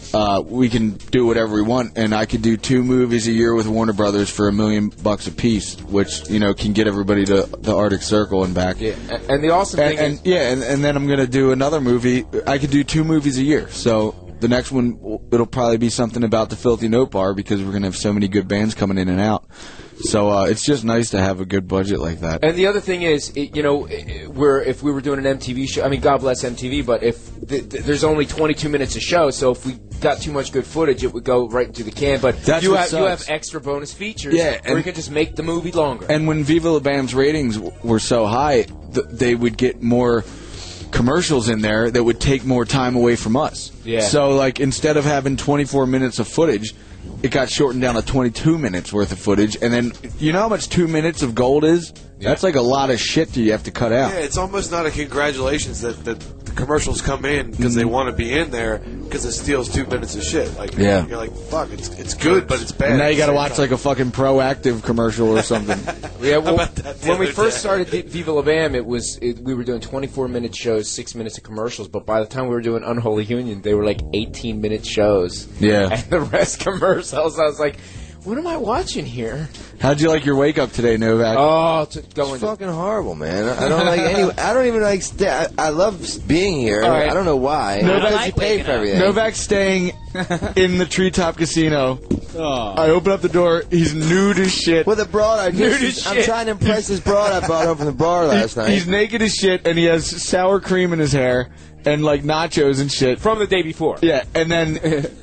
we can do whatever we want, and I could do 2 movies a year with Warner Brothers for $1 million a piece, which can get everybody to the Arctic Circle and back. Yeah, and the awesome thing is, and then I'm gonna do another movie. I could do 2 movies a year, so the next one it'll probably be something about the Filthy Note Bar because we're gonna have so many good bands coming in and out. So it's just nice to have a good budget like that. And the other thing is, if we were doing an MTV show, I mean, God bless MTV, but if there's only 22 minutes a show, so if we got too much good footage, it would go right into the can. But you have extra bonus features, where you can just make the movie longer. And when Viva La Bam's ratings were so high, they would get more commercials in there that would take more time away from us. Yeah. So, like, instead of having 24 minutes of footage, it got shortened down to 22 minutes worth of footage. And then, you know how much 2 minutes of gold is? Yeah. That's like a lot of shit that you have to cut out. Yeah, it's almost not a congratulations that the commercials come in because they want to be in there because it steals 2 minutes of shit. Like, yeah. You're like, fuck, it's good, but it's bad. And now you got to watch like a fucking Proactive commercial or something. Yeah, when we first started Viva La Bam, we were doing 24-minute shows, 6 minutes of commercials. But by the time we were doing Unholy Union, they were like 18-minute shows. Yeah, and the rest commercials. I was like, what am I watching here? How'd you like your wake up today, Novak? Oh, it's fucking horrible, man. I don't like any. I don't even like. I love being here. Right. I don't know why. Novak, you pay for everything. Novak's staying in the Treetop Casino. Oh. I open up the door. He's nude as shit. With a broad, I'm trying to impress this broad I brought home from the bar last night. He's naked as shit, and he has sour cream in his hair. And like nachos and shit from the day before. Yeah, and then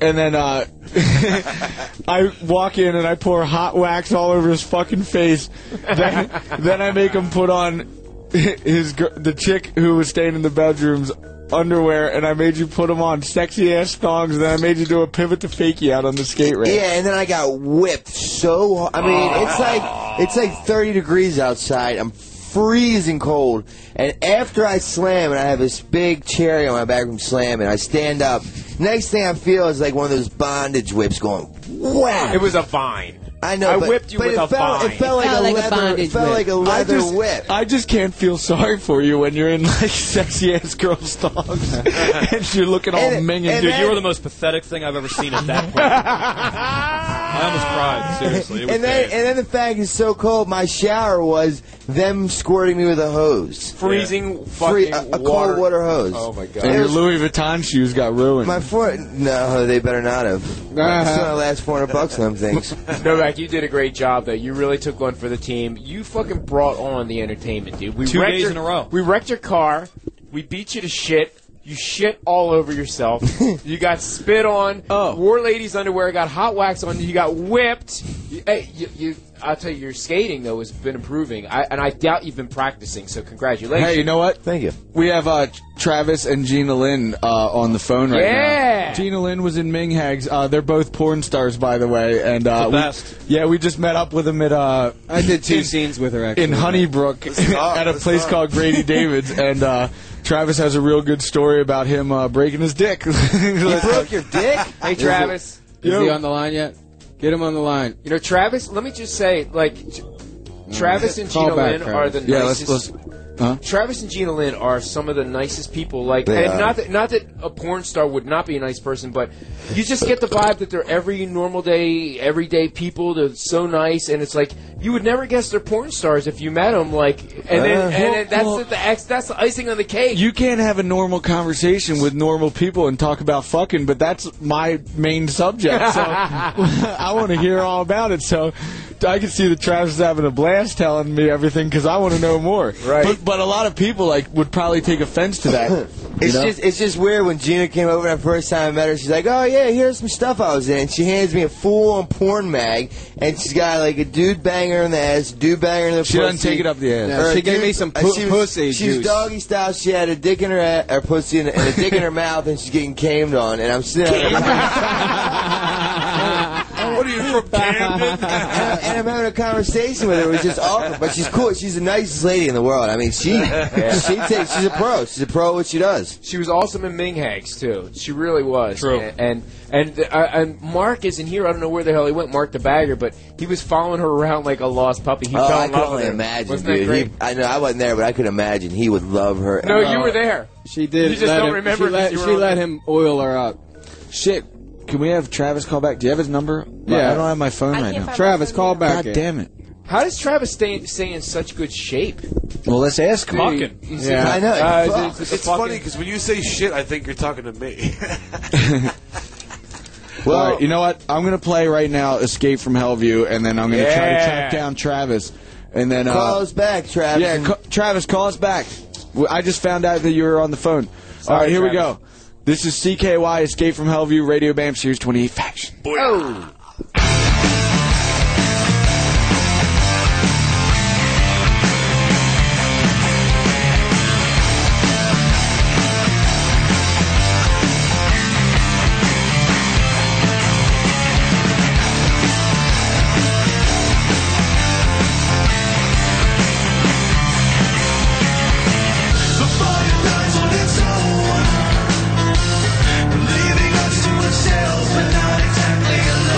I walk in and I pour hot wax all over his fucking face. Then I make him put on the chick who was staying in the bedroom's underwear, and I made you put them on sexy ass thongs. And then I made you do a pivot to fakie out on the skate ramp. Yeah, and then I got whipped so hard. I mean, it's like 30 degrees outside. I'm freezing cold, and after I slam, and I have this big cherry on my back from slamming, I stand up. Next thing I feel is like one of those bondage whips going wham. It was a vine. I know, I whipped you with a vine. It felt like a leather whip. I just can't feel sorry for you when you're in like sexy ass girls' thongs and you're looking all minging. Dude, you were the most pathetic thing I've ever seen at that point. I almost cried. Seriously, it was and then the fact is so cold. My shower was them squirting me with a hose, freezing fucking a cold water hose. Oh my god! And your Louis Vuitton shoes got ruined. My foot? No, they better not have. It's gonna last $400 on them things. Novak, you did a great job. Though you really took one for the team. You fucking brought on the entertainment, dude. We 2 days in a row. We wrecked your car. We beat you to shit. You shit all over yourself. You got spit on. War Lady's underwear got hot wax on you. You got whipped. I'll tell you, your skating, though, has been improving. And I doubt you've been practicing, so congratulations. Hey, you know what? Thank you. We have Travis and Gina Lynn on the phone right now. Yeah! Gina Lynn was in Ming Hags. They're both porn stars, by the way. And the best. We just met up with them at... I did 2 scenes with her, actually. In Honeybrook at a place called Grady David's. And... Travis has a real good story about him breaking his dick. You broke your dick? Hey, Travis. Is he on the line yet? Get him on the line. You know, Travis, let me just say, like, Travis and Gina Lynn are the nicest... Travis and Gina Lynn are some of the nicest people. Like, and not that a porn star would not be a nice person, but you just get the vibe that they're everyday people. They're so nice, and it's like you would never guess they're porn stars if you met them. Like, and that's the icing on the cake. You can't have a normal conversation with normal people and talk about fucking, but that's my main subject. So I want to hear all about it. So I can see that Travis is having a blast telling me everything because I want to know more. Right. But a lot of people would probably take offense to that. It's just weird when Gina came over the first time I met her. She's like, "Oh yeah, here's some stuff I was in." And she hands me a full-on porn mag, and she's got like a dude banger in the ass, dude banger in the pussy. She doesn't take it up the ass. No, she gave me some pussy She was juice. doggy style. She had a dick in her pussy and a dick in her mouth, and she's getting camed on. And I'm sitting there. What are you from Camden? And I'm having a conversation with her. It was just awkward, but she's cool. She's the nicest lady in the world. I mean, she's a pro. She's a pro at what she does. She was awesome in Ming Hags too. She really was. True. And Mark isn't here. I don't know where the hell he went. Mark the Bagger, but he was following her around like a lost puppy. He fell I in could love only with her. imagine, Wasn't dude. that great? I know I wasn't there, but I could imagine he would love her. No, you were there. She did. You just don't remember. She let him oil her up. Shit. Can we have Travis call back? Do you have his number? Yeah. I don't have my phone right now. Travis, call back. God damn it. How does Travis stay in such good shape? Well, let's ask him. Yeah. I know. It's funny because when you say shit, I think you're talking to me. Well, all right, you know what? I'm going to play right now Escape from Hellview, and then I'm going to try to track down Travis. And then call us back, Travis. Yeah, Travis, call us back. I just found out that you were on the phone. All right, here we go. This is CKY Escape from Hellview, Radio Bam Series 28 Faction. Oh. Leaving us to ourselves, but not exactly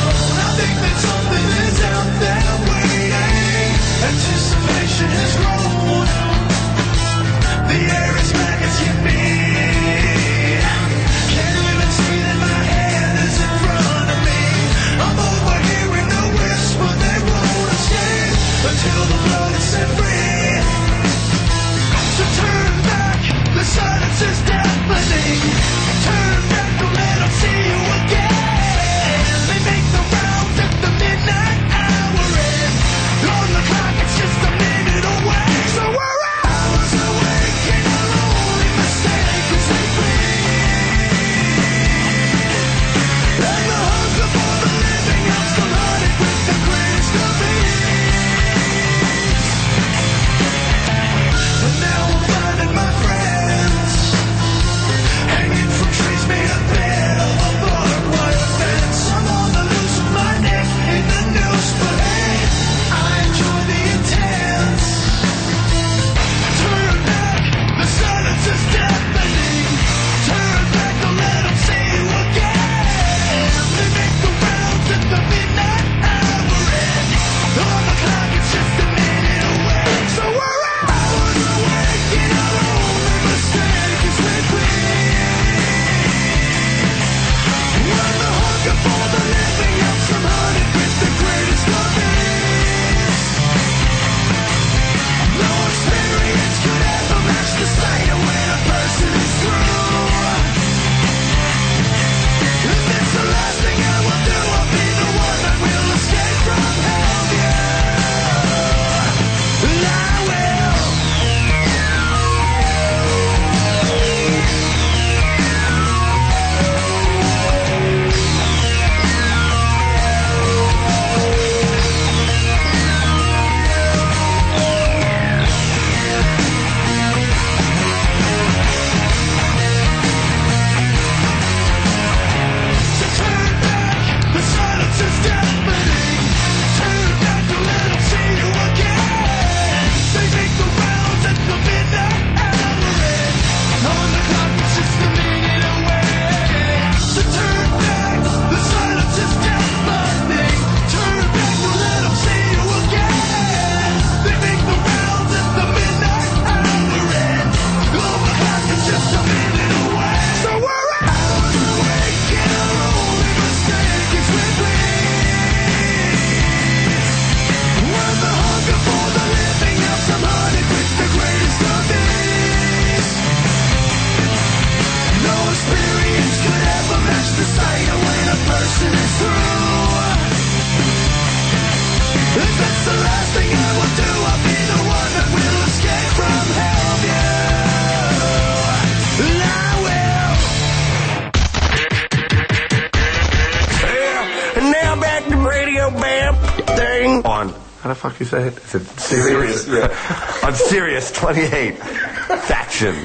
How the fuck you say it? Is it Sirius? On Sirius 28 Faction.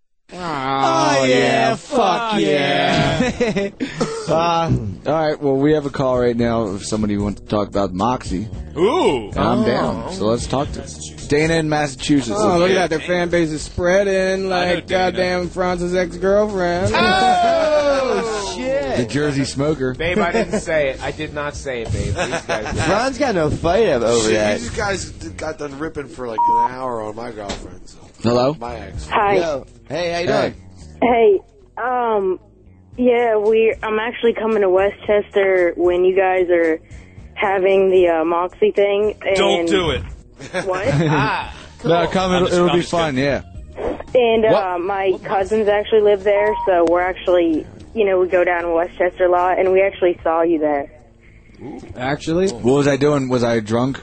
Oh, yeah, fuck yeah. All right, well, we have a call right now if somebody wants to talk about Moxie. Ooh. I'm down, so let's talk to Dana in Massachusetts. Oh, look at that. Their fan base is spreading like goddamn Franz's ex-girlfriend. Oh, shit. The Jersey Smoker. Babe, I didn't say it. I did not say it, babe. These guys did. Franz got no fight over Shit, that. These guys got done ripping for like an hour on my girlfriend. So. Hello? My ex. Hi. Yo. Hey, how you doing? Hey, Yeah, I'm actually coming to Westchester when you guys are having the Moxie thing. And Don't do it. What? No, come. It'll be fun. Yeah. And my cousins actually live there, so we're actually, we go down to Westchester a lot, and we actually saw you there. Actually? What was I doing? Was I drunk?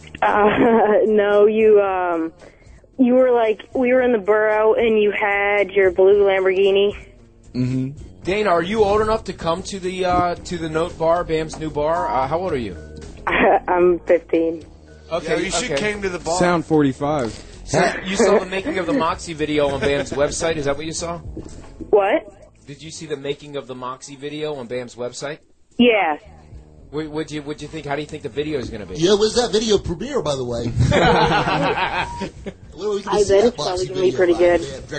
No, you were we were in the borough, and you had your blue Lamborghini. Mm-hmm. Dana, are you old enough to come to the Note Bar, Bam's new bar? How old are you? I'm 15. Okay, you should came to the bar. Sound 45. So you saw the making of the Moxie video on Bam's website? Is that what you saw? What? Did you see the making of the Moxie video on Bam's website? Yeah. What'd you think? How do you think the video is going to be? Yeah, where's that video premiere, by the way? I bet it's probably going to be pretty good.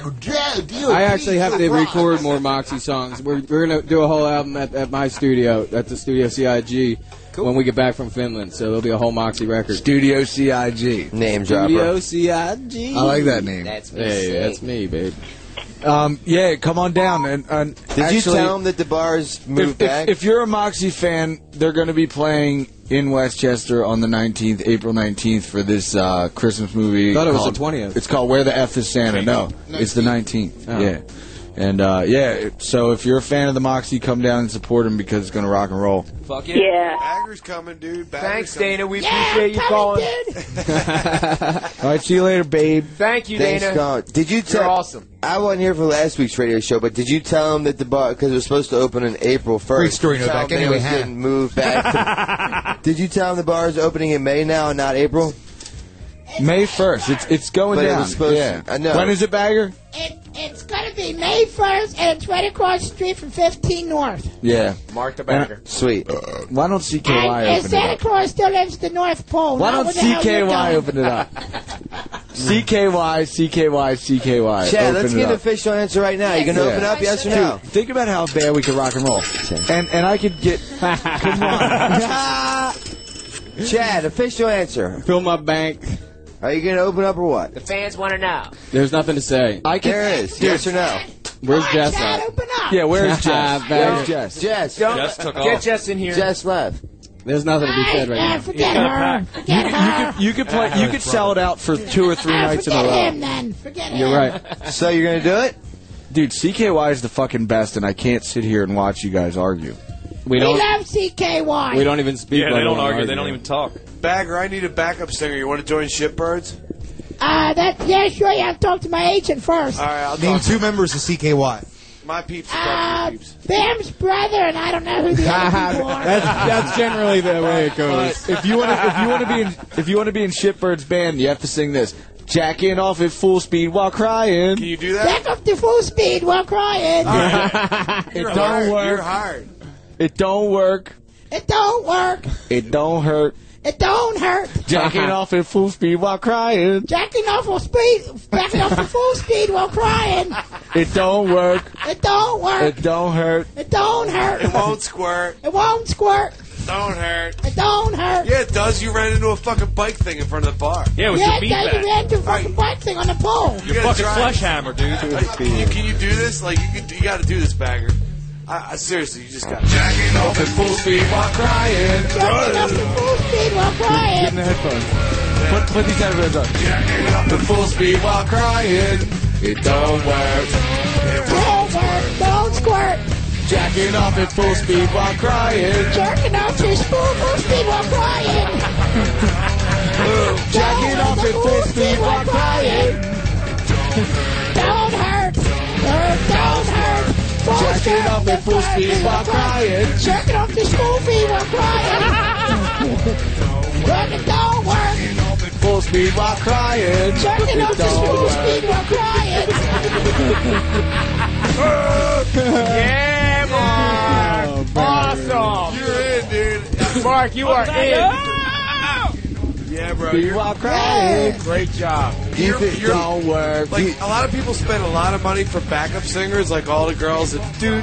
I actually have to record more Moxie songs. We're going to do a whole album at my studio, at the Studio CIG, when we get back from Finland. So there'll be a whole Moxie record. Studio CIG. Name dropper. Studio CIG. I like that name. That's me. Hey, that's me, babe. Yeah, come on down. And Did you tell them that the bars moved back? If you're a Moxie fan, they're going to be playing in Westchester on the 19th, April 19th, for this Christmas movie. I thought it was the 20th. It's called Where the F is Santa. No, it's the 19th. Oh. Yeah. And, so if you're a fan of the Moxie, come down and support them because it's going to rock and roll. Fuck it. Yeah. Bagger's coming, dude. Thanks, Dana. We appreciate you calling. All right, see you later, babe. Thank you, Thanks, Dana. Colin. Did you tell? You're awesome. I wasn't here for last week's radio show, but did you tell them that the bar, because it was supposed to open on April 1st? Great story, no tell back them anyway, it was getting moved back. Did you tell them the bar is opening in May now and not April? May 1st. It's going But it down. was supposed yeah. to- I know. When is it, Bagger? It's going to be May 1st, and it's right across the street from 15 North. Yeah. Mark the Bagger. Sweet. Why don't CKY And open it Santa up? Claus still lives at the North Pole. Why Now, don't where the hell you CKY going? open it up? CKY. Chad, let's open get it an up. official answer right now. You going to open up, yes or no? Dude, think about how bad we could rock and roll. And I could get... Come on. Chad, official answer. Fill my bank. Are you going to open up or what? The fans want to know. There's nothing to say. There is. Yes or no? Where's Jess Chad, at? open up. Yeah, where's Jess? Bagger. Where's Jess? Jess. Jess took Get off. Jess in here. Jess left. There's nothing to be said right now. Forget her. Forget her. You could play. You could sell it out for 2 or 3 nights in a Forget row. him, then. Forget him. You're right. So you're going to do it? Dude, CKY is the fucking best, and I can't sit here and watch you guys argue. We We don't. love CKY. We don't even speak. Yeah, like they don't we argue. They don't even talk. Bagger, I need a backup singer. You want to join Shitbirds? Yeah, sure. You have to talk to my agent first. All right, I'll Name talk to 2 members of CKY. my peeps. Talk to your peeps. Bam's brother, and I don't know who the other people are. That's generally the way it goes. If you want to be in Shitbird's band, you have to sing this. Jacking off at full speed while crying. Can you do that? Back up to full speed while crying. It don't work. You're hired. It don't work. It don't work. It don't hurt. It don't hurt. Jacking off at full speed while crying. Backing off to full speed while crying. It don't work. It don't work. It don't hurt. It don't hurt. It won't squirt. It won't squirt. Don't hurt. It don't hurt. Yeah, it does. You ran into a fucking bike thing in front of the bar. Yeah, it was Yeah, your it beat does. You back. ran to fucking bike thing on the pole. You Your gotta fucking try flesh it. hammer, dude. Can you do this? Like, you got to do this, Bagger. I seriously, you just got to. Jacking off at full speed while crying. Backing up to full speed while Get crying. in the headphones. Put these headphones on. Jacking off at full speed while crying. It don't work. Don't work. Don't squirt. Jacking off at full speed while crying. Jerking off to full speed while crying. Jacking off at full speed while crying. Don't hurt. Don't hurt. Jacking off at full speed while crying. Jerking off to school feet while crying. Work it don't work. Full speed while crying. Jerking off It to don't school work. speed while crying. Yeah, Mark. Awesome. You're in, dude. Mark, you are in. Yeah, bro. Speed while crying. Great job. It don't work. Like, a lot of people spend a lot of money for backup singers, like all the girls that do.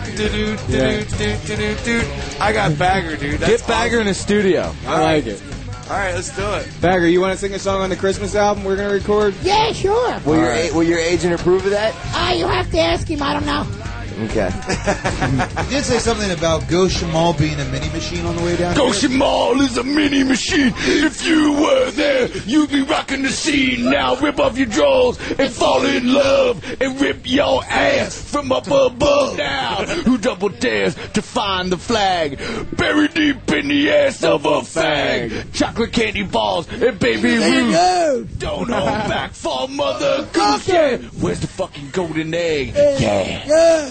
I got Bagger, dude. That's Get Bagger in a studio. I like it. All right, let's do it. Bagger, you want to sing a song on the Christmas album we're going to record? Yeah, sure. Will your agent approve of that? You have to ask him. I don't know. Okay. You did say something about Goshen Mall being a mini machine on the way down. Goshen Mall is a mini machine. If you were there, you'd be rocking the scene. Now rip off your drawers and fall in love and rip your ass from up above. Now, who double dares to find the flag buried deep in the ass of a fag? Chocolate candy balls and baby Ruth. Don't hold back for Mother Goose. Yeah. Where's the fucking golden egg? Yeah.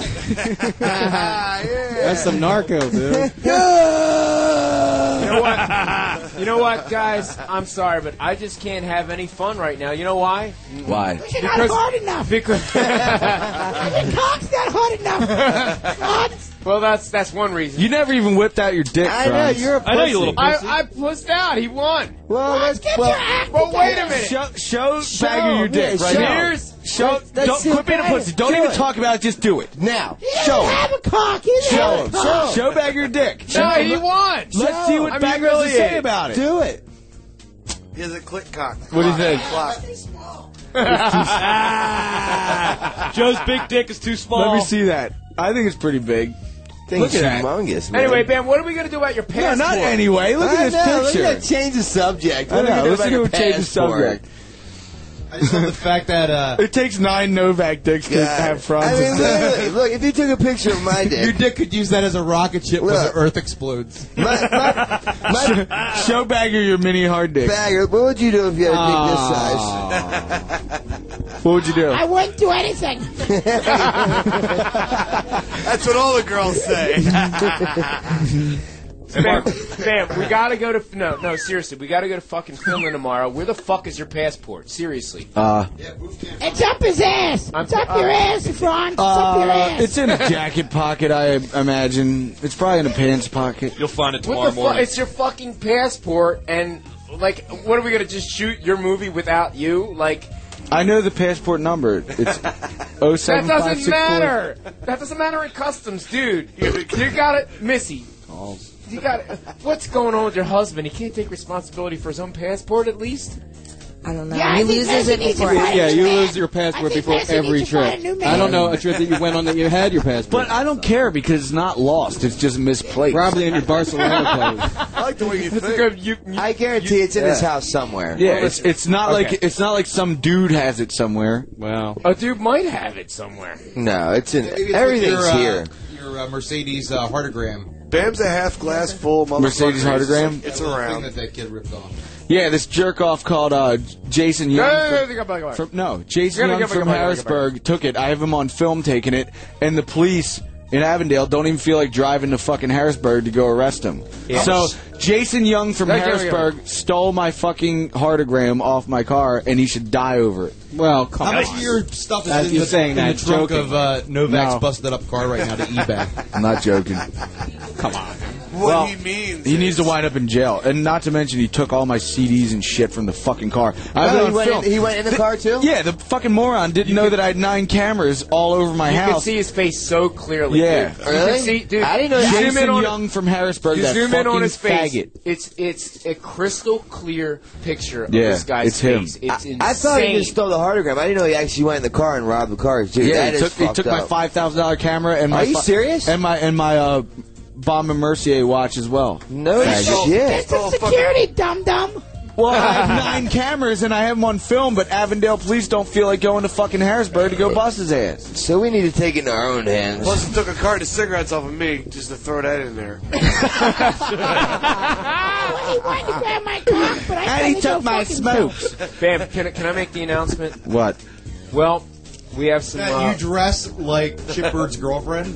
That's some narco, dude. You know what, guys? I'm sorry, but I just can't have any fun right now. You know why? Why? You're not hard enough. Because Your cock's not hard enough. God. well, that's one reason. You never even whipped out your dick, I know, Franz. you're a pussy. I know you little pussy. I pussed out. He won. Well, Let's get your act Well, wait a together. minute. Show Bagger your dick yeah, right show. now. Here's Don't quit being a pussy. Don't even talk about it. Just do it. Now, He doesn't have a cock. He doesn't have a cock. Show Bagger your dick. no. He won. Let's see what I'm Bagger has to say humiliated. about it. do it. He has a click cock. What do you think? Joe's big dick is too small. Let me see that. I think it's pretty big. Thing's Look at that. humongous, man. Anyway, Ben, what are we going to do about your No, passport? not anyway. Look at this picture. Let's change the subject. I What are know. we Let's gonna do about change your the subject. I just love the fact that It takes 9 Novak dicks to have Franz. I mean, look, if you took a picture of my dick, your dick could use that as a rocket ship when Look. the Earth explodes. my Show Bagger your mini hard dick. Bagger, what would you do if you had a dick this size? What would you do? I wouldn't do anything. That's what all the girls say. Bam, we gotta go to no, seriously, we gotta go to fucking Finland tomorrow. Where the fuck is your passport? Seriously. It's up his ass. It's up your ass, Franz. It's up your ass. It's in a jacket pocket, I imagine. It's probably in a pants pocket. You'll find it What tomorrow the fuck? morning. It's your fucking passport, and like, what are we gonna just shoot your movie without you? Like, I know the passport number. It's that 07564. doesn't matter. That doesn't matter in customs, dude. You got it, Missy. You got it. What's going on with your husband? He can't take responsibility for his own passport, at least. I don't know. Yeah, he I think loses Messi it needs to before. find Yeah, a you man. lose your I passport think before Messi every needs to find trip. a new man. I don't know a trip that you went on that you had your passport. But I don't care because it's not lost. It's just misplaced. Probably in your Barcelona clothes. I like the way you It's think. good. I guarantee it's in his house somewhere. Yeah, it's not Okay. like some dude has it somewhere. Wow. A dude might have it somewhere. No, it's in Maybe it's everything's with here. Your Mercedes heartogram. Bam's a half glass full motherfucker. Mercedes heartogram? It's Thing around. that kid ripped off. Yeah, this jerk off called Jason Young. Jason Young from Harrisburg took it. I have him on film taking it, and the police in Avondale don't even feel like driving to fucking Harrisburg to go arrest him. Yeah. So Jason Young from Harrisburg stole my fucking heartogram off my car, and he should die over it. Well, come How on. much of your stuff As is you're in saying the that, trunk joking. of Novak's No. busted up car right now to eBay? I'm not joking. Come on. What Well, he means. He needs to wind up in jail, and not to mention he took all my CDs and shit from the fucking car. I have it on film. He went in the car too? Yeah, the fucking moron didn't know that I had 9 cameras all over my You house. can see his face so clearly. Yeah. Dude. Really? You can see, dude. I didn't know you that. zoom in Jason on Young from Harrisburg, You that zoom fucking in on his face. faggot. It's a crystal clear picture of Yeah, this guy's it's him. face. It's insane. I thought he just stole the heartogram. I didn't know he actually went in the car and robbed the cars too. Yeah, That he is took fucked my up. $5,000 camera and my Are you serious? And my Bomb and Mercier watch as well. No Faggot. shit. It's a security dum-dum. Well, I have 9 cameras and I have them on film, but Avondale police don't feel like going to fucking Harrisburg to go bust his ass. So we need to take it in our own hands. Plus, he took a carton of cigarettes off of me just to throw that in there. He wanted to grab my cock, but I And he told him took to go my fuck smokes. Bam, can I make the announcement? What? Well, we have some. That you dress like Chipbird's girlfriend?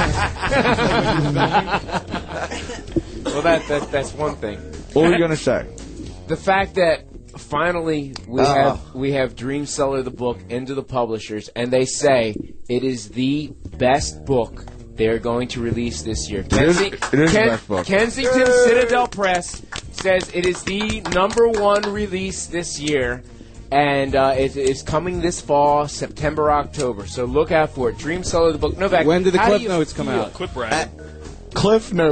Well, that's one thing. What were you gonna say? The fact that finally we have Dream Seller the book into the publishers, and they say it is the best book they're going to release this year. It is the best book. Kensington Citadel Press says it is the #1 release this year. And it is coming this fall, September, October. So look out for it. Dream Seller the book. Novak, When did the how do Cliff you Notes come feel? out? Quit bragging. Cliff Notes.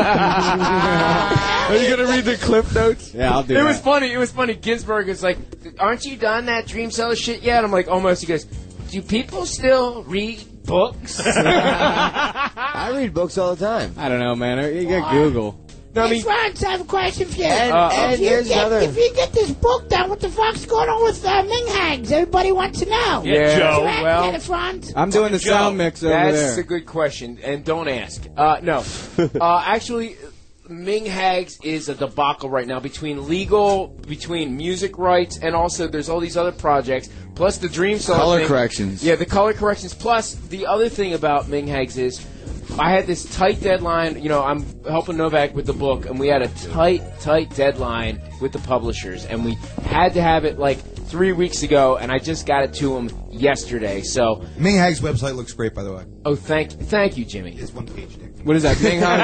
Are you gonna read the Cliff Notes? Yeah, I'll do It that. was funny. It was funny. Ginsburg is like, "Aren't you done that Dream Seller shit yet?" I'm like, "Almost." He goes, "Do people still read books? I read books all the time. I don't know, man. You got Google. No, Franz, I have a question for you. And here's another. If you get this book done, what the fuck's going on with Ming Hags? Everybody wants to know. Yeah, Joe. Well, Franz? I'm doing the sound mix over there. That's a good question, and don't ask. No. Actually, Ming Hags is a debacle right now between music rights, and also there's all these other projects, plus the Dream Song Color thing. corrections. Yeah, the color corrections. Plus, the other thing about Ming Hags is I had this tight deadline. You know, I'm helping Novak with the book, and we had a tight deadline with the publishers, and we had to have it like 3 weeks ago, and I just got it to him yesterday. So Ming Hag's website looks great, by the way. Oh, thank you, Jimmy. It's one page, Nick. What is that, Ming Hag?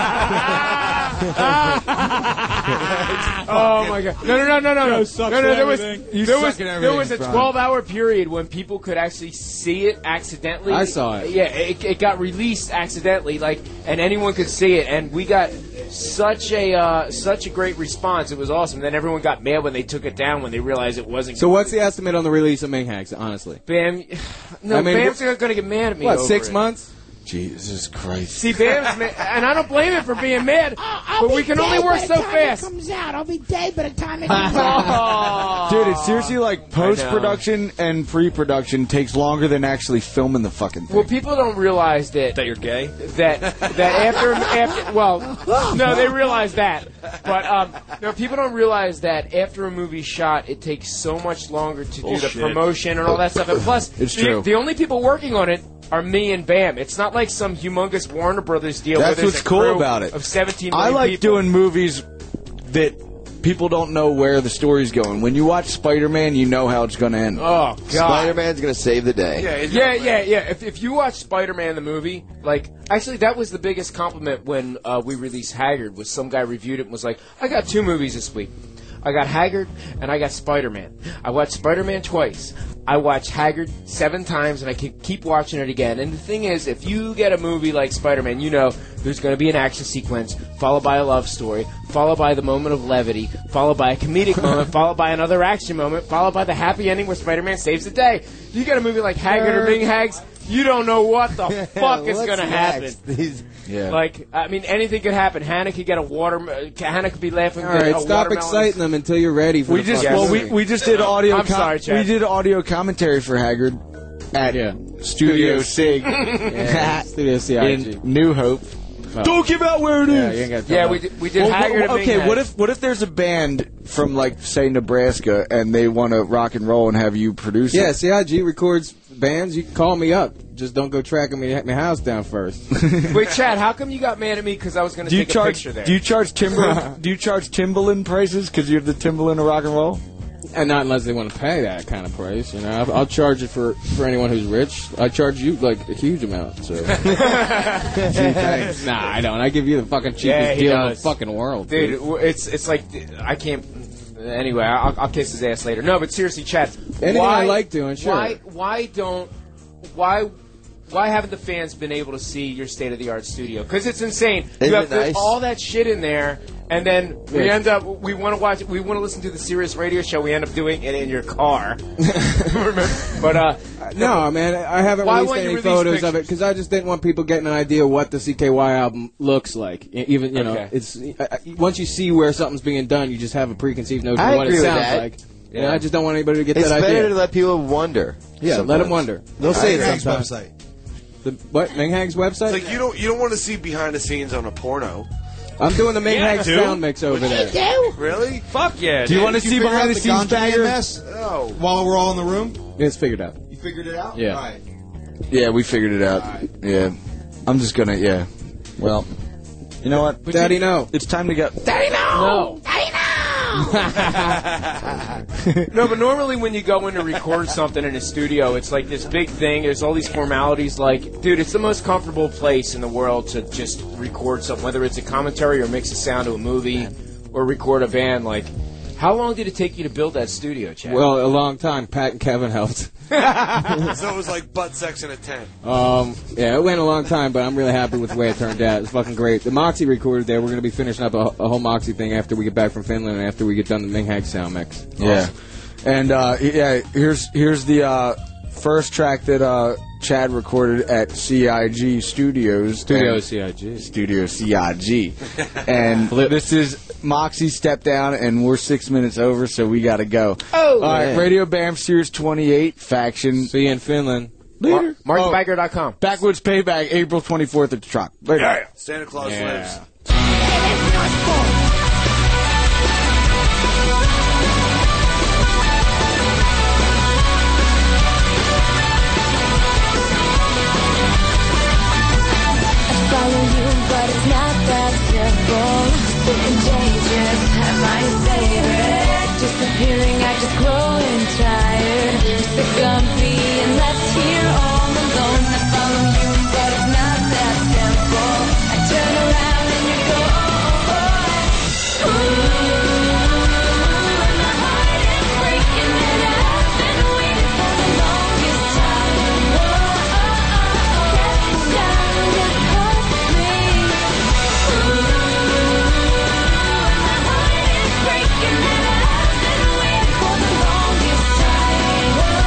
Oh my God! No! There was a 12-hour period when people could actually see it accidentally. I saw it. Yeah, it got released accidentally, and anyone could see it, and we got such a great response. It was awesome. Then everyone got mad when they took it down when they realized it wasn't. So what's the estimate on the release of Ming Hags? Honestly, Bam. Bam's going to get mad at me. What? Over 6 it. months? Jesus Christ. See, Bam's mad, and I don't blame him for being mad, but we can only work so fast. It comes out. I'll be dead by the time it comes out. Dude, it's seriously like post-production and pre-production takes longer than actually filming the fucking thing. Well, people don't realize that you're gay. That after well, no, they realize that, but no, people don't realize that after a movie's shot, it takes so much longer to do the promotion and all that stuff. And plus, it's true. The only people working on it are me and Bam. It's not like some humongous Warner Brothers deal. That's where what's cool about it. Of 17 I million like people. doing movies that people don't know where the story's going. When you watch Spider-Man, you know how it's going to end. Oh, God. Spider-Man's going to save the day. Yeah. If you watch Spider-Man the movie, actually that was the biggest compliment when we released Haggard, was some guy reviewed it and was like, I got 2 movies this week. I got Haggard and I got Spider-Man. I watched Spider-Man twice. I watched Haggard 7 times, and I can keep watching it again. And the thing is, if you get a movie like Spider-Man, you know there's going to be an action sequence, followed by a love story, followed by the moment of levity, followed by a comedic moment, followed by another action moment, followed by the happy ending where Spider-Man saves the day. You get a movie like Haggard or Ming Hags, you don't know what the fuck is going to happen. I mean, anything could happen. Hannah could get Hannah could be laughing. All right, stop exciting them until you're ready for we just did audio. I'm sorry, Chad. We did audio commentary for Haggard at Studio Sig, Studio CIG in New Hope. Don't give out where it is. We did Haggard. Okay, what if there's a band from say Nebraska and they want to rock and roll and have you produce it? Yeah, CIG records bands. You can call me up. Just don't go tracking my house down first. Wait, Chad, how come you got mad at me because I was going to take a picture there? Do you charge Timbaland prices because you're the Timbaland of rock and roll? And not unless they want to pay that kind of price, you know. I'll charge it for anyone who's rich. I charge you a huge amount. So. Nah, I don't. I give you the fucking cheapest deal in the fucking world, dude. It's like I can't. Anyway, I'll kiss his ass later. No, but seriously, Chad. Anything I like doing, sure. Why haven't the fans been able to see your state-of-the-art studio? Because it's insane. Isn't you have it nice? all that shit in there, and then we end up. We want to watch. We want to listen to the Sirius radio show. We end up doing it in your car. But no, man, I haven't released any photos of it because I just didn't want people getting an idea what the CKY album looks like. Even it's once you see where something's being done, you just have a preconceived notion of what it sounds like. Yeah, I just don't want anybody to get that idea. It's better to let people wonder. Yeah, let them wonder. They'll say it sometimes. Website. The what? Ming Hag's website? It's like you don't want to see behind the scenes on a porno. I'm doing the Ming Hag sound mix over there. Really? Fuck yeah. Do you want to see behind the scenes bagger? No. While we're all in the room? It's figured out. You figured it out? Yeah. All right. Yeah, we figured it out. Right. Yeah. I'm just gonna, Well, you know what? Daddy, no. It's time to go. Daddy, no! Daddy, no! No, but normally when you go in to record something in a studio, it's like this big thing. There's all these formalities. Like, dude, it's the most comfortable place in the world to just record something, whether it's a commentary or mix a sound to a movie or record a band. Like, how long did it take you to build that studio, Chad? Well, a long time. Pat and Kevin helped. So it was like butt sex in a tent. Yeah, it went a long time, but I'm really happy with the way it turned out. It's fucking great. The Moxie recorded there. We're going to be finishing up a whole Moxie thing after we get back from Finland and after we get done the Ming Hag sound mix. Yeah. And, here's the first track that Chad recorded at CIG Studios. Studio And- CIG. Studio CIG. And this is Moxie Step Down, and we're 6 minutes over, so we got to go. Oh, all right, man. Radio BAM Series 28 Faction. See you in Finland. Later. MarkBiker.com. Backwoods Payback, April 24th at the Truck. Later. Yeah. Santa Claus lives. Follow you, but it's not that simple. So contagious, my favorite. Disappearing, I just growing tired. Sick of being left here all alone. I follow you, but it's not that simple. I turn around and you go, ooh, and my heart is breaking and I've been waiting for the longest time. Get down, just hold me. My heart is breaking and I've been waiting for the longest time.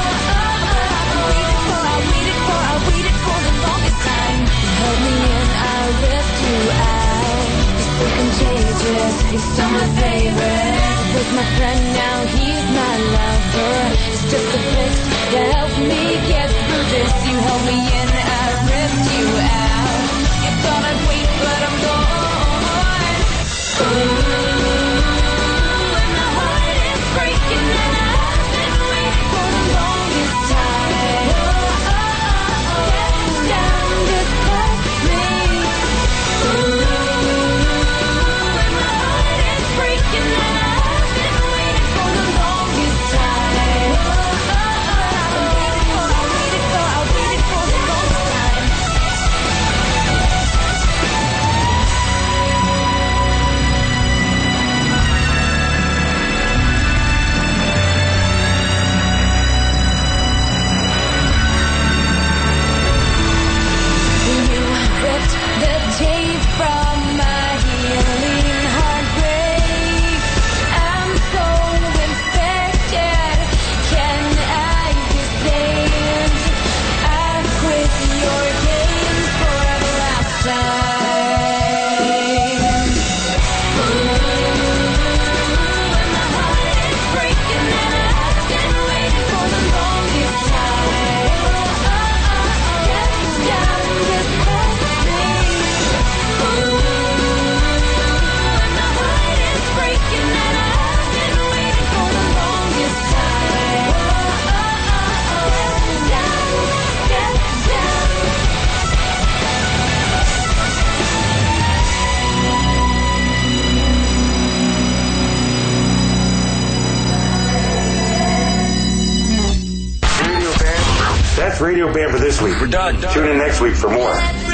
I waited for the longest time. You held me in, I ripped you out. You're so contagious, you're still my favorite. Was my friend, now he's my lover. It's just a fix to help me get through this. You held me in, I ripped you out. You thought I'd wait, but I'm gone. And my heart is breaking and I've been waiting for the longest time. Get down, just touch me. And my heart is breaking and I've been waiting for the longest time. I waited for the longest time. You ripped the tape from my healing heartbreak. I'm so infected. Can I be saved? I quit your games for the last time. And my heart is breaking and I've been waiting for the longest time. Get down, just hold me. And my heart is breaking and I've been waiting for the longest time. Get down. Radio Bam. That's Radio Bam for this week. We're done. Tune in next week for more.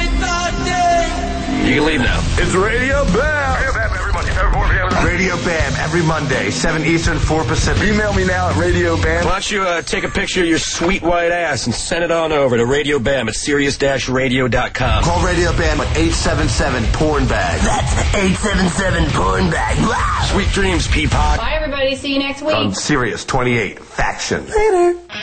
You can leave now. It's Radio Bam. Radio Bam every Monday. Radio Bam every Monday, 7 Eastern, 4 Pacific. Email me now at Radio Bam. Why don't you take a picture of your sweet white ass and send it on over to Radio Bam at Sirius-Radio.com. Call Radio Bam at 877-PORN-BAG. That's 877-PORN-BAG. Sweet dreams, Peapod. Bye, everybody. See you next week. On Sirius 28 Faction. Later.